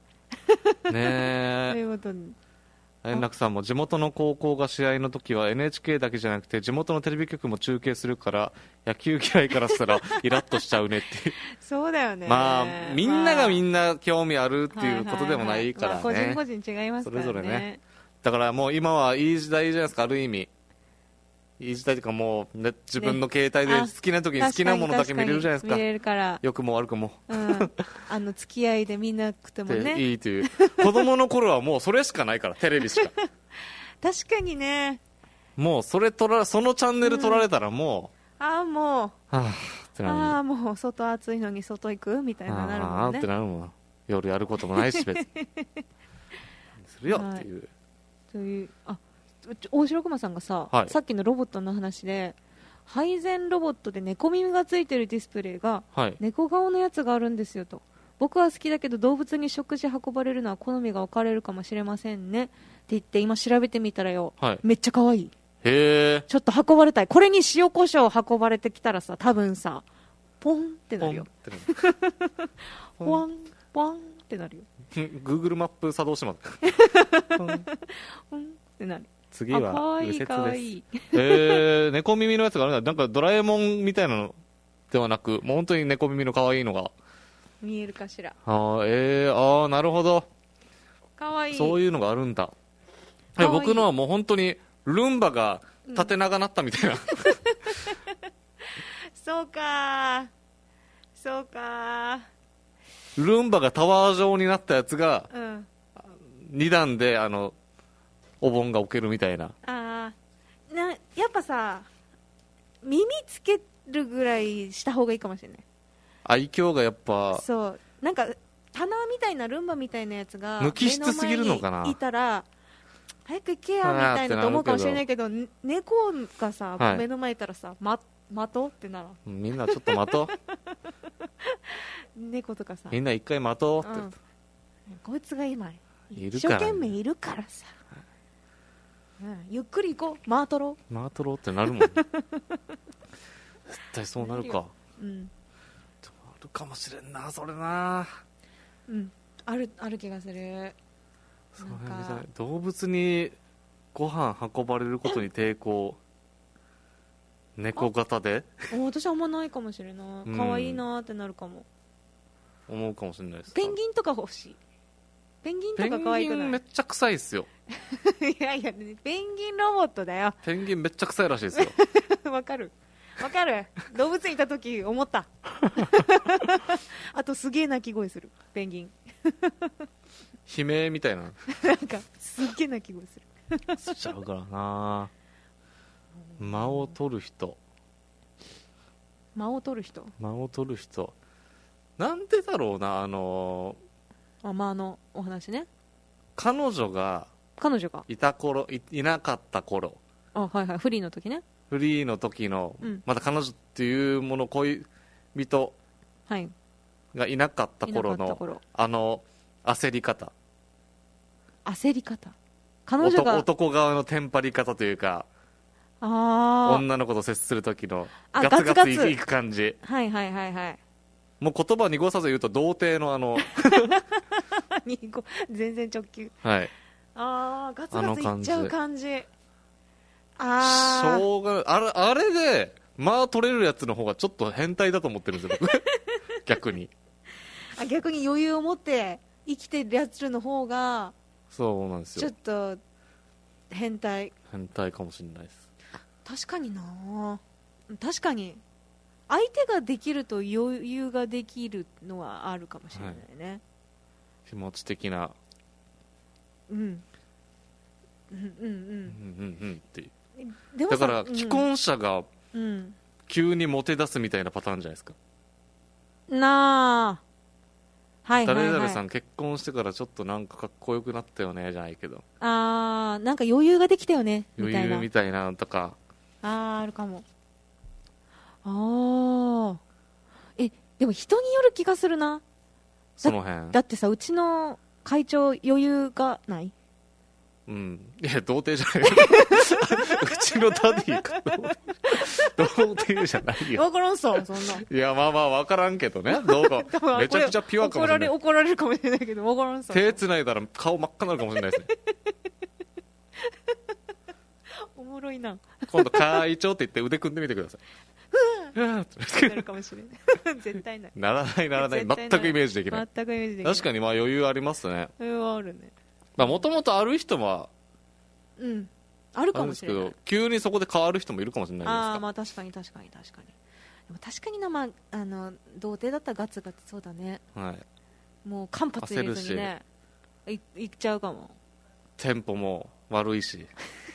Speaker 1: え。
Speaker 2: ということに。
Speaker 1: 円楽さんも地元の高校が試合の時は エヌエイチケー だけじゃなくて地元のテレビ局も中継するから野球嫌いからしたらイラッとしちゃうねっていう。
Speaker 2: そうだよね。
Speaker 1: まあみんながみんな興味あるっていうことでもないからね。
Speaker 2: 個人個人違いますからね。
Speaker 1: それぞれね。だからもう今はいい時代じゃないですか、ある意味。いい時代というかもう、ね、自分の携帯で好きな時に好きなものだけ見れるじゃないですか。
Speaker 2: 見れるから。
Speaker 1: 良くも悪くも。
Speaker 2: うん、あの付き合いで見なくてもね。
Speaker 1: いいという。子供の頃はもうそれしかないから、テレビしか。
Speaker 2: 確かにね。
Speaker 1: もうそれ取ら、そのチャンネル取られたらもう。
Speaker 2: うん、ああ、もう。は
Speaker 1: あってなる。
Speaker 2: ああ、もう外暑いのに外行くみたいななるもんね。
Speaker 1: ああってなるもん。夜やることもないし別に。するよっていう。
Speaker 2: という、あ。大城熊さんがさ、はい、さっきのロボットの話で配膳ロボットで猫耳がついてるディスプレイが、はい、猫顔のやつがあるんですよと。僕は好きだけど動物に食事運ばれるのは好みが分かれるかもしれませんねって言って今調べてみたらよ、はい、めっちゃ可愛い。
Speaker 1: へー、
Speaker 2: ちょっと運ばれたい。これに塩コショウ運ばれてきたらさ多分さポンってなるよ。ポワンポワンってなるよ。
Speaker 1: Google マップ作動してます。
Speaker 2: ポンってなる。
Speaker 1: 次は右折です。
Speaker 2: かわいい。
Speaker 1: えー、猫耳のやつがあるんだ。なんかドラえもんみたいなのではなく、もう本当に猫耳の可愛いのが
Speaker 2: 見えるかしら。
Speaker 1: あー、えー、あー、なるほど。
Speaker 2: かわいい。
Speaker 1: そういうのがあるんだ。いい僕のはもう本当にルンバが縦長なったみたいな、うん、
Speaker 2: そうかそうか
Speaker 1: ルンバがタワー状になったやつが、
Speaker 2: うん、
Speaker 1: に段であのお盆が置けるみたいな。
Speaker 2: あなやっぱさ耳つけるぐらいした方がいいかもしれない。
Speaker 1: 愛嬌がやっぱ
Speaker 2: そうなんか棚みたいなルンバみたいなやつが
Speaker 1: 無機質すぎるのかな。
Speaker 2: いたら早く行けやみたいなと思うかもしれないけど、猫がさ、はい、目の前いたらさ、ま、待とうってなら
Speaker 1: みんなちょっと待とう
Speaker 2: 猫とかさ
Speaker 1: みんな一回待とうって、うん、
Speaker 2: こいつが今一生懸命いるからさ、うん、ゆっくり行こうマートロ
Speaker 1: マートロってなるもん絶対そうなるか。
Speaker 2: うん、
Speaker 1: あるかもしれんなそれな。
Speaker 2: うんあるある気がする。
Speaker 1: なんか動物にご飯運ばれることに抵抗猫型で
Speaker 2: 私はあんまないかもしれない。可愛いなってなるかも、
Speaker 1: うん、思うかもしれないです。
Speaker 2: ペンギンとか欲しい。ペンギンとか可愛くない？
Speaker 1: ペンギンめっちゃ臭いっすよ
Speaker 2: いやいやペンギンロボットだよ。
Speaker 1: ペンギンめっちゃ臭いらしいですよ
Speaker 2: わかるわかる動物園いた時思ったあとすげえ鳴き声するペンギン
Speaker 1: 悲鳴みたいな
Speaker 2: なんかすっげえ鳴き声する
Speaker 1: しちゃうからな。間を取る人
Speaker 2: 間を取る人
Speaker 1: 間を取る人なんでだろうな。あの
Speaker 2: ー、あ間のお話ね。
Speaker 1: 彼女が
Speaker 2: 彼女が
Speaker 1: いた頃 い, いなかった頃
Speaker 2: あはいはいフリーの時ね。
Speaker 1: フリーの時の、
Speaker 2: うん、
Speaker 1: また彼女っていうもの恋人がいなかった頃の、はい、あの焦り方
Speaker 2: 焦り方彼女が
Speaker 1: 男, 男側のテンパり方というか
Speaker 2: あ
Speaker 1: 女の子と接する時のガツガツいく感じ。
Speaker 2: はいはいはいはい。
Speaker 1: もう言葉濁さず言うと童貞のあの
Speaker 2: 全然直球。
Speaker 1: はい。
Speaker 2: ああガツガツいっちゃう感じ。ああ
Speaker 1: しょうがない。あれあれでまあ取れるやつの方がちょっと変態だと思ってるんですよ僕逆に
Speaker 2: あ逆に余裕を持って生きてるやつの方が
Speaker 1: そうなんですよ。
Speaker 2: ちょっと変態
Speaker 1: 変態かもしれないです。
Speaker 2: 確かにな。確かに相手ができると余裕ができるのはあるかもしれないね、はい、
Speaker 1: 気持ち的な
Speaker 2: うんうんうん
Speaker 1: うんうんうんっていう
Speaker 2: でもさ
Speaker 1: だから既婚者が
Speaker 2: うん
Speaker 1: 急にモテ出すみたいなパターンじゃないですか、
Speaker 2: なあはいはいはい
Speaker 1: 誰々さん結婚してからちょっとなんかかっこよくなったよねじゃないけど
Speaker 2: あーなんか余裕ができたよねみ
Speaker 1: 余
Speaker 2: たいな
Speaker 1: 裕みたいなのとか
Speaker 2: あーあるかもああえでも人による気がするな
Speaker 1: その辺
Speaker 2: だってさうちの会長余裕がない
Speaker 1: うんいや童貞じゃないうちのダディか童貞じゃないよ
Speaker 2: 分からんさそんない
Speaker 1: やまあまあ分からんけどねどうかめちゃくちゃピュアかもしれない
Speaker 2: 怒られ怒られるかもしれないけど分からんさ
Speaker 1: 手繋いだら顔真っ赤になるかもしれないですね
Speaker 2: おもろいな
Speaker 1: 今度会長って言って腕組んでみてくださいうわーって
Speaker 2: なるかもしれない絶対ない
Speaker 1: ならないならない
Speaker 2: 絶対
Speaker 1: 全くイメージできない
Speaker 2: 全くイメージできない
Speaker 1: 確かにまあ余裕ありますね
Speaker 2: 余裕はあるね
Speaker 1: もともとある人は
Speaker 2: うんあるか
Speaker 1: あるんですけ
Speaker 2: もしれない
Speaker 1: ど急にそこで変わる人もいるかもしれないですか
Speaker 2: ああまあ確かに確かに確かにでも確かになまああの童貞だったらガツガツそうだね
Speaker 1: はい
Speaker 2: もう間髪入れずにねいいっちゃうかも
Speaker 1: テンポも悪いし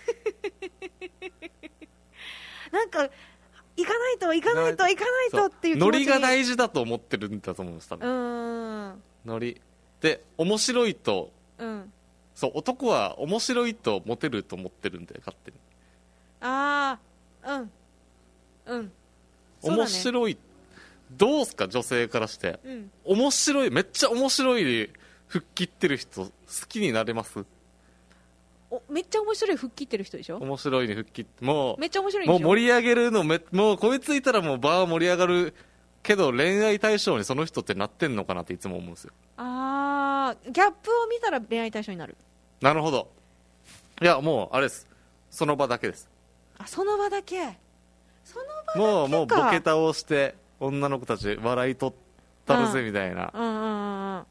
Speaker 2: なんか行かないと行かないと行かないとっていう気持ちに
Speaker 1: ノリが大事だと思ってるんだと思うんです多
Speaker 2: う
Speaker 1: 分
Speaker 2: ーん
Speaker 1: ノリで面白いと
Speaker 2: うん
Speaker 1: そう男は面白いとモテると思ってるんで勝手に
Speaker 2: ああうんうんそうだね
Speaker 1: 面白いどうすか女性からして
Speaker 2: うん
Speaker 1: 面白いめっちゃ面白い吹っ切ってる人好きになれます
Speaker 2: おめっちゃ面白い吹っ切ってる人でしょ
Speaker 1: 面白いに吹っ切ってもう
Speaker 2: めっちゃ面白いんでしょ
Speaker 1: もう盛り上げるのめもうこいついたらもう場は盛り上がるけど恋愛対象にその人ってなってんのかなっていつも思うんですよ
Speaker 2: ああギャップを見たら恋愛対象になる
Speaker 1: なるほどいやもうあれですその場だけです
Speaker 2: あその場だけその場だけか
Speaker 1: もうもうボケ倒して女の子たち笑い取ったるぜみたいな、
Speaker 2: うんうんうんうん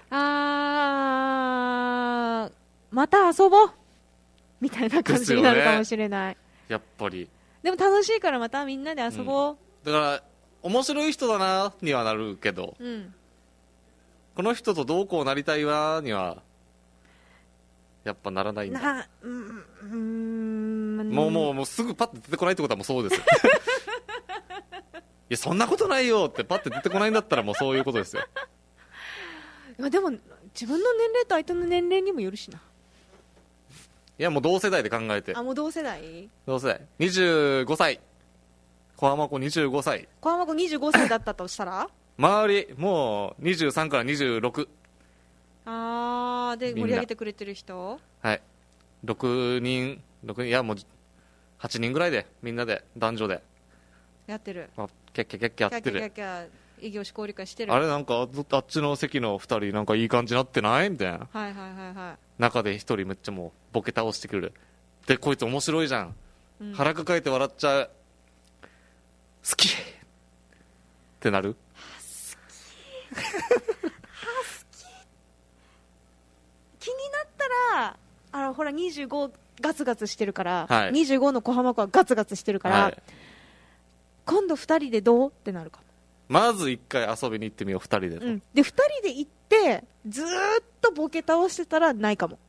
Speaker 2: あーまた遊ぼうみたいな感じになるかもしれない、
Speaker 1: やっぱり
Speaker 2: でも楽しいからまたみんなで遊ぼう
Speaker 1: だから面白い人だなにはなるけど
Speaker 2: うん、
Speaker 1: この人とどうこうなりたいわにはやっぱならないんだ
Speaker 2: なうんうーん
Speaker 1: もうもうもうすぐパッて出てこないってことはもうそうですよいやそんなことないよってパッて出てこないんだったらもうそういうことですよ
Speaker 2: いやでも自分の年齢と相手の年齢にもよるしない
Speaker 1: やもう同世代で考えて
Speaker 2: あもう同世代
Speaker 1: 同世代にじゅうごさい小浜子にじゅうごさい
Speaker 2: 小浜子にじゅうごさいだったとしたら
Speaker 1: 周りもうにじゅうさんからにじゅうろく
Speaker 2: あーで
Speaker 1: みんな
Speaker 2: 盛り上げてくれてる人
Speaker 1: はいろくにんろくにんいやもうはちにんぐらいでみんなで男女で
Speaker 2: やってる
Speaker 1: あキャッキャキャッキャ
Speaker 2: キャッキャキャ
Speaker 1: やってる
Speaker 2: ッキャ異業種交流会してる
Speaker 1: あれなんかああっちの席のふたりなんかいい感じになってないみたいな
Speaker 2: はいはいはいはい
Speaker 1: 中でひとりめっちゃもうボケ倒してくるでこいつ面白いじゃん、
Speaker 2: うん
Speaker 1: 腹抱えて笑っちゃう好きってなる
Speaker 2: 気になったらあらほらにじゅうごガツガツしてるから、
Speaker 1: はい
Speaker 2: にじゅうごの小浜子はガツガツしてるから、
Speaker 1: はい
Speaker 2: 今度ふたりでどうってなるか
Speaker 1: まず一回遊びに行ってみようふたりでと、
Speaker 2: も、うん、でふたりで行ってずーっとボケ倒してたらないかも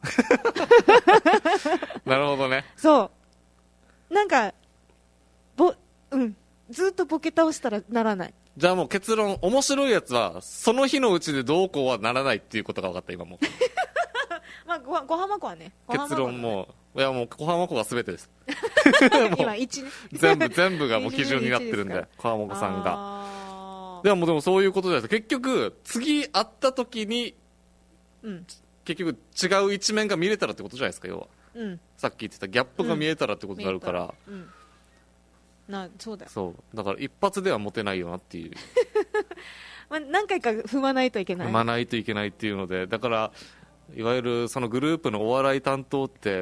Speaker 1: なるほどね
Speaker 2: そうなんかぼうんずーっとボケ倒したらならない
Speaker 1: じゃあもう結論面白いやつはその日のうちでどうこうはならないっていうことが分かった今もう
Speaker 2: まあご小浜子はね小浜子
Speaker 1: 結論もういやもう小浜子が全てですもう
Speaker 2: 今いちね
Speaker 1: 全部全部がもう基準になってるん
Speaker 2: いちです
Speaker 1: で小浜子さんが
Speaker 2: あー
Speaker 1: でもでもそういうことじゃないです結局次会った時に
Speaker 2: うん
Speaker 1: 結局違う一面が見れたらってことじゃないですか要は
Speaker 2: うん
Speaker 1: さっき言ってたギャップが見えたらってことになるから、
Speaker 2: うんなそうだよ、
Speaker 1: そうだから一発ではモテないよなっていう
Speaker 2: まあ、何回か踏まないといけない
Speaker 1: 踏まないといけないっていうのでだからいわゆるそのグループのお笑い担当って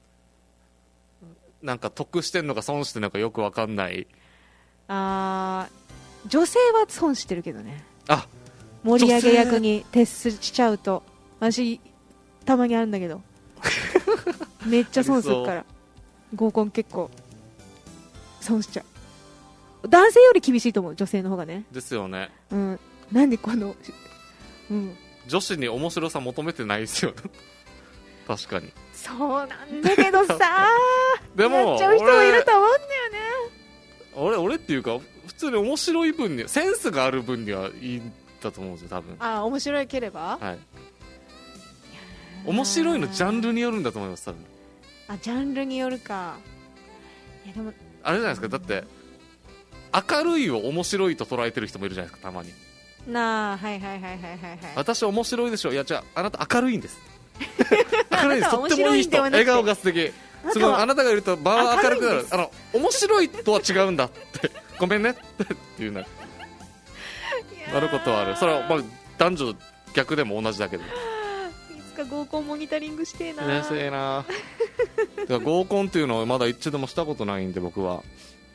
Speaker 1: なんか得してんのか損してんのかよく分かんない
Speaker 2: あー女性は損してるけどね
Speaker 1: あ
Speaker 2: 盛り上げ役に徹しちゃうと私たまにあるんだけどめっちゃ損するから合コン結構損しちゃう男性より厳しいと思う女性の方がね
Speaker 1: ですよね
Speaker 2: うんなんでこのうん
Speaker 1: 女子に面白さ求めてないですよね確かに。
Speaker 2: そうなんだけどさ
Speaker 1: でも
Speaker 2: やっちゃう人もいると思うんだよね。
Speaker 1: 俺俺っていうか普通に面白い分にセンスがある分にはいいんだと思うんですよ多分。
Speaker 2: あ、面白いければ、
Speaker 1: はい、面白いのジャンルによるんだと思います多分。
Speaker 2: あ、ジャンルによるか。いやでも
Speaker 1: あれじゃないですか、だって明るいを面白いと捉えてる人もいるじゃないですかたまに。
Speaker 2: なあ、はいはいはいはいはいはい。
Speaker 1: 私面白いでしょ、いやじゃああなた明るいんです明るいです、と
Speaker 2: あなたは
Speaker 1: ってもいい人、
Speaker 2: 面白いんではなくて
Speaker 1: 笑顔が素敵、すごいあなたがいると場は明るくなる、あの面白いとは違うんだってごめんねっていうななることはある。それはまあ男女逆でも同じだけど。
Speaker 2: いつか合コンモニタリングしてえな。
Speaker 1: 冷静なだから合コンっていうのをまだ一度もしたことないんで僕は。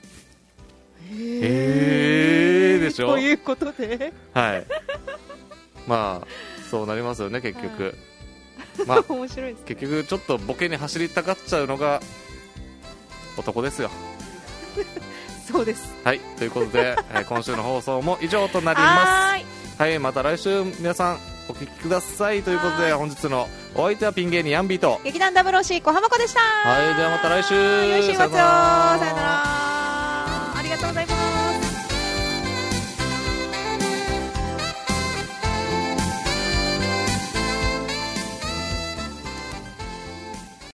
Speaker 1: へえーでしょ。
Speaker 2: ということで
Speaker 1: はいまあそうなりますよね結局、まあ
Speaker 2: 面白いですね。
Speaker 1: 結局ちょっとボケに走りたがっちゃうのが男ですよ
Speaker 2: そうです。
Speaker 1: はい、ということで、えー今週の放送も以上となり
Speaker 2: は
Speaker 1: ま
Speaker 2: ーい。
Speaker 1: す。はい、また来週皆さんお聞きくださいということで、本日のお相手はピン芸人ヤンビーと、
Speaker 2: 劇団ダブルオーシー小浜子でした。
Speaker 1: はい、ではまた来週。
Speaker 2: 良い週末を。
Speaker 1: さよなら
Speaker 2: さよなら。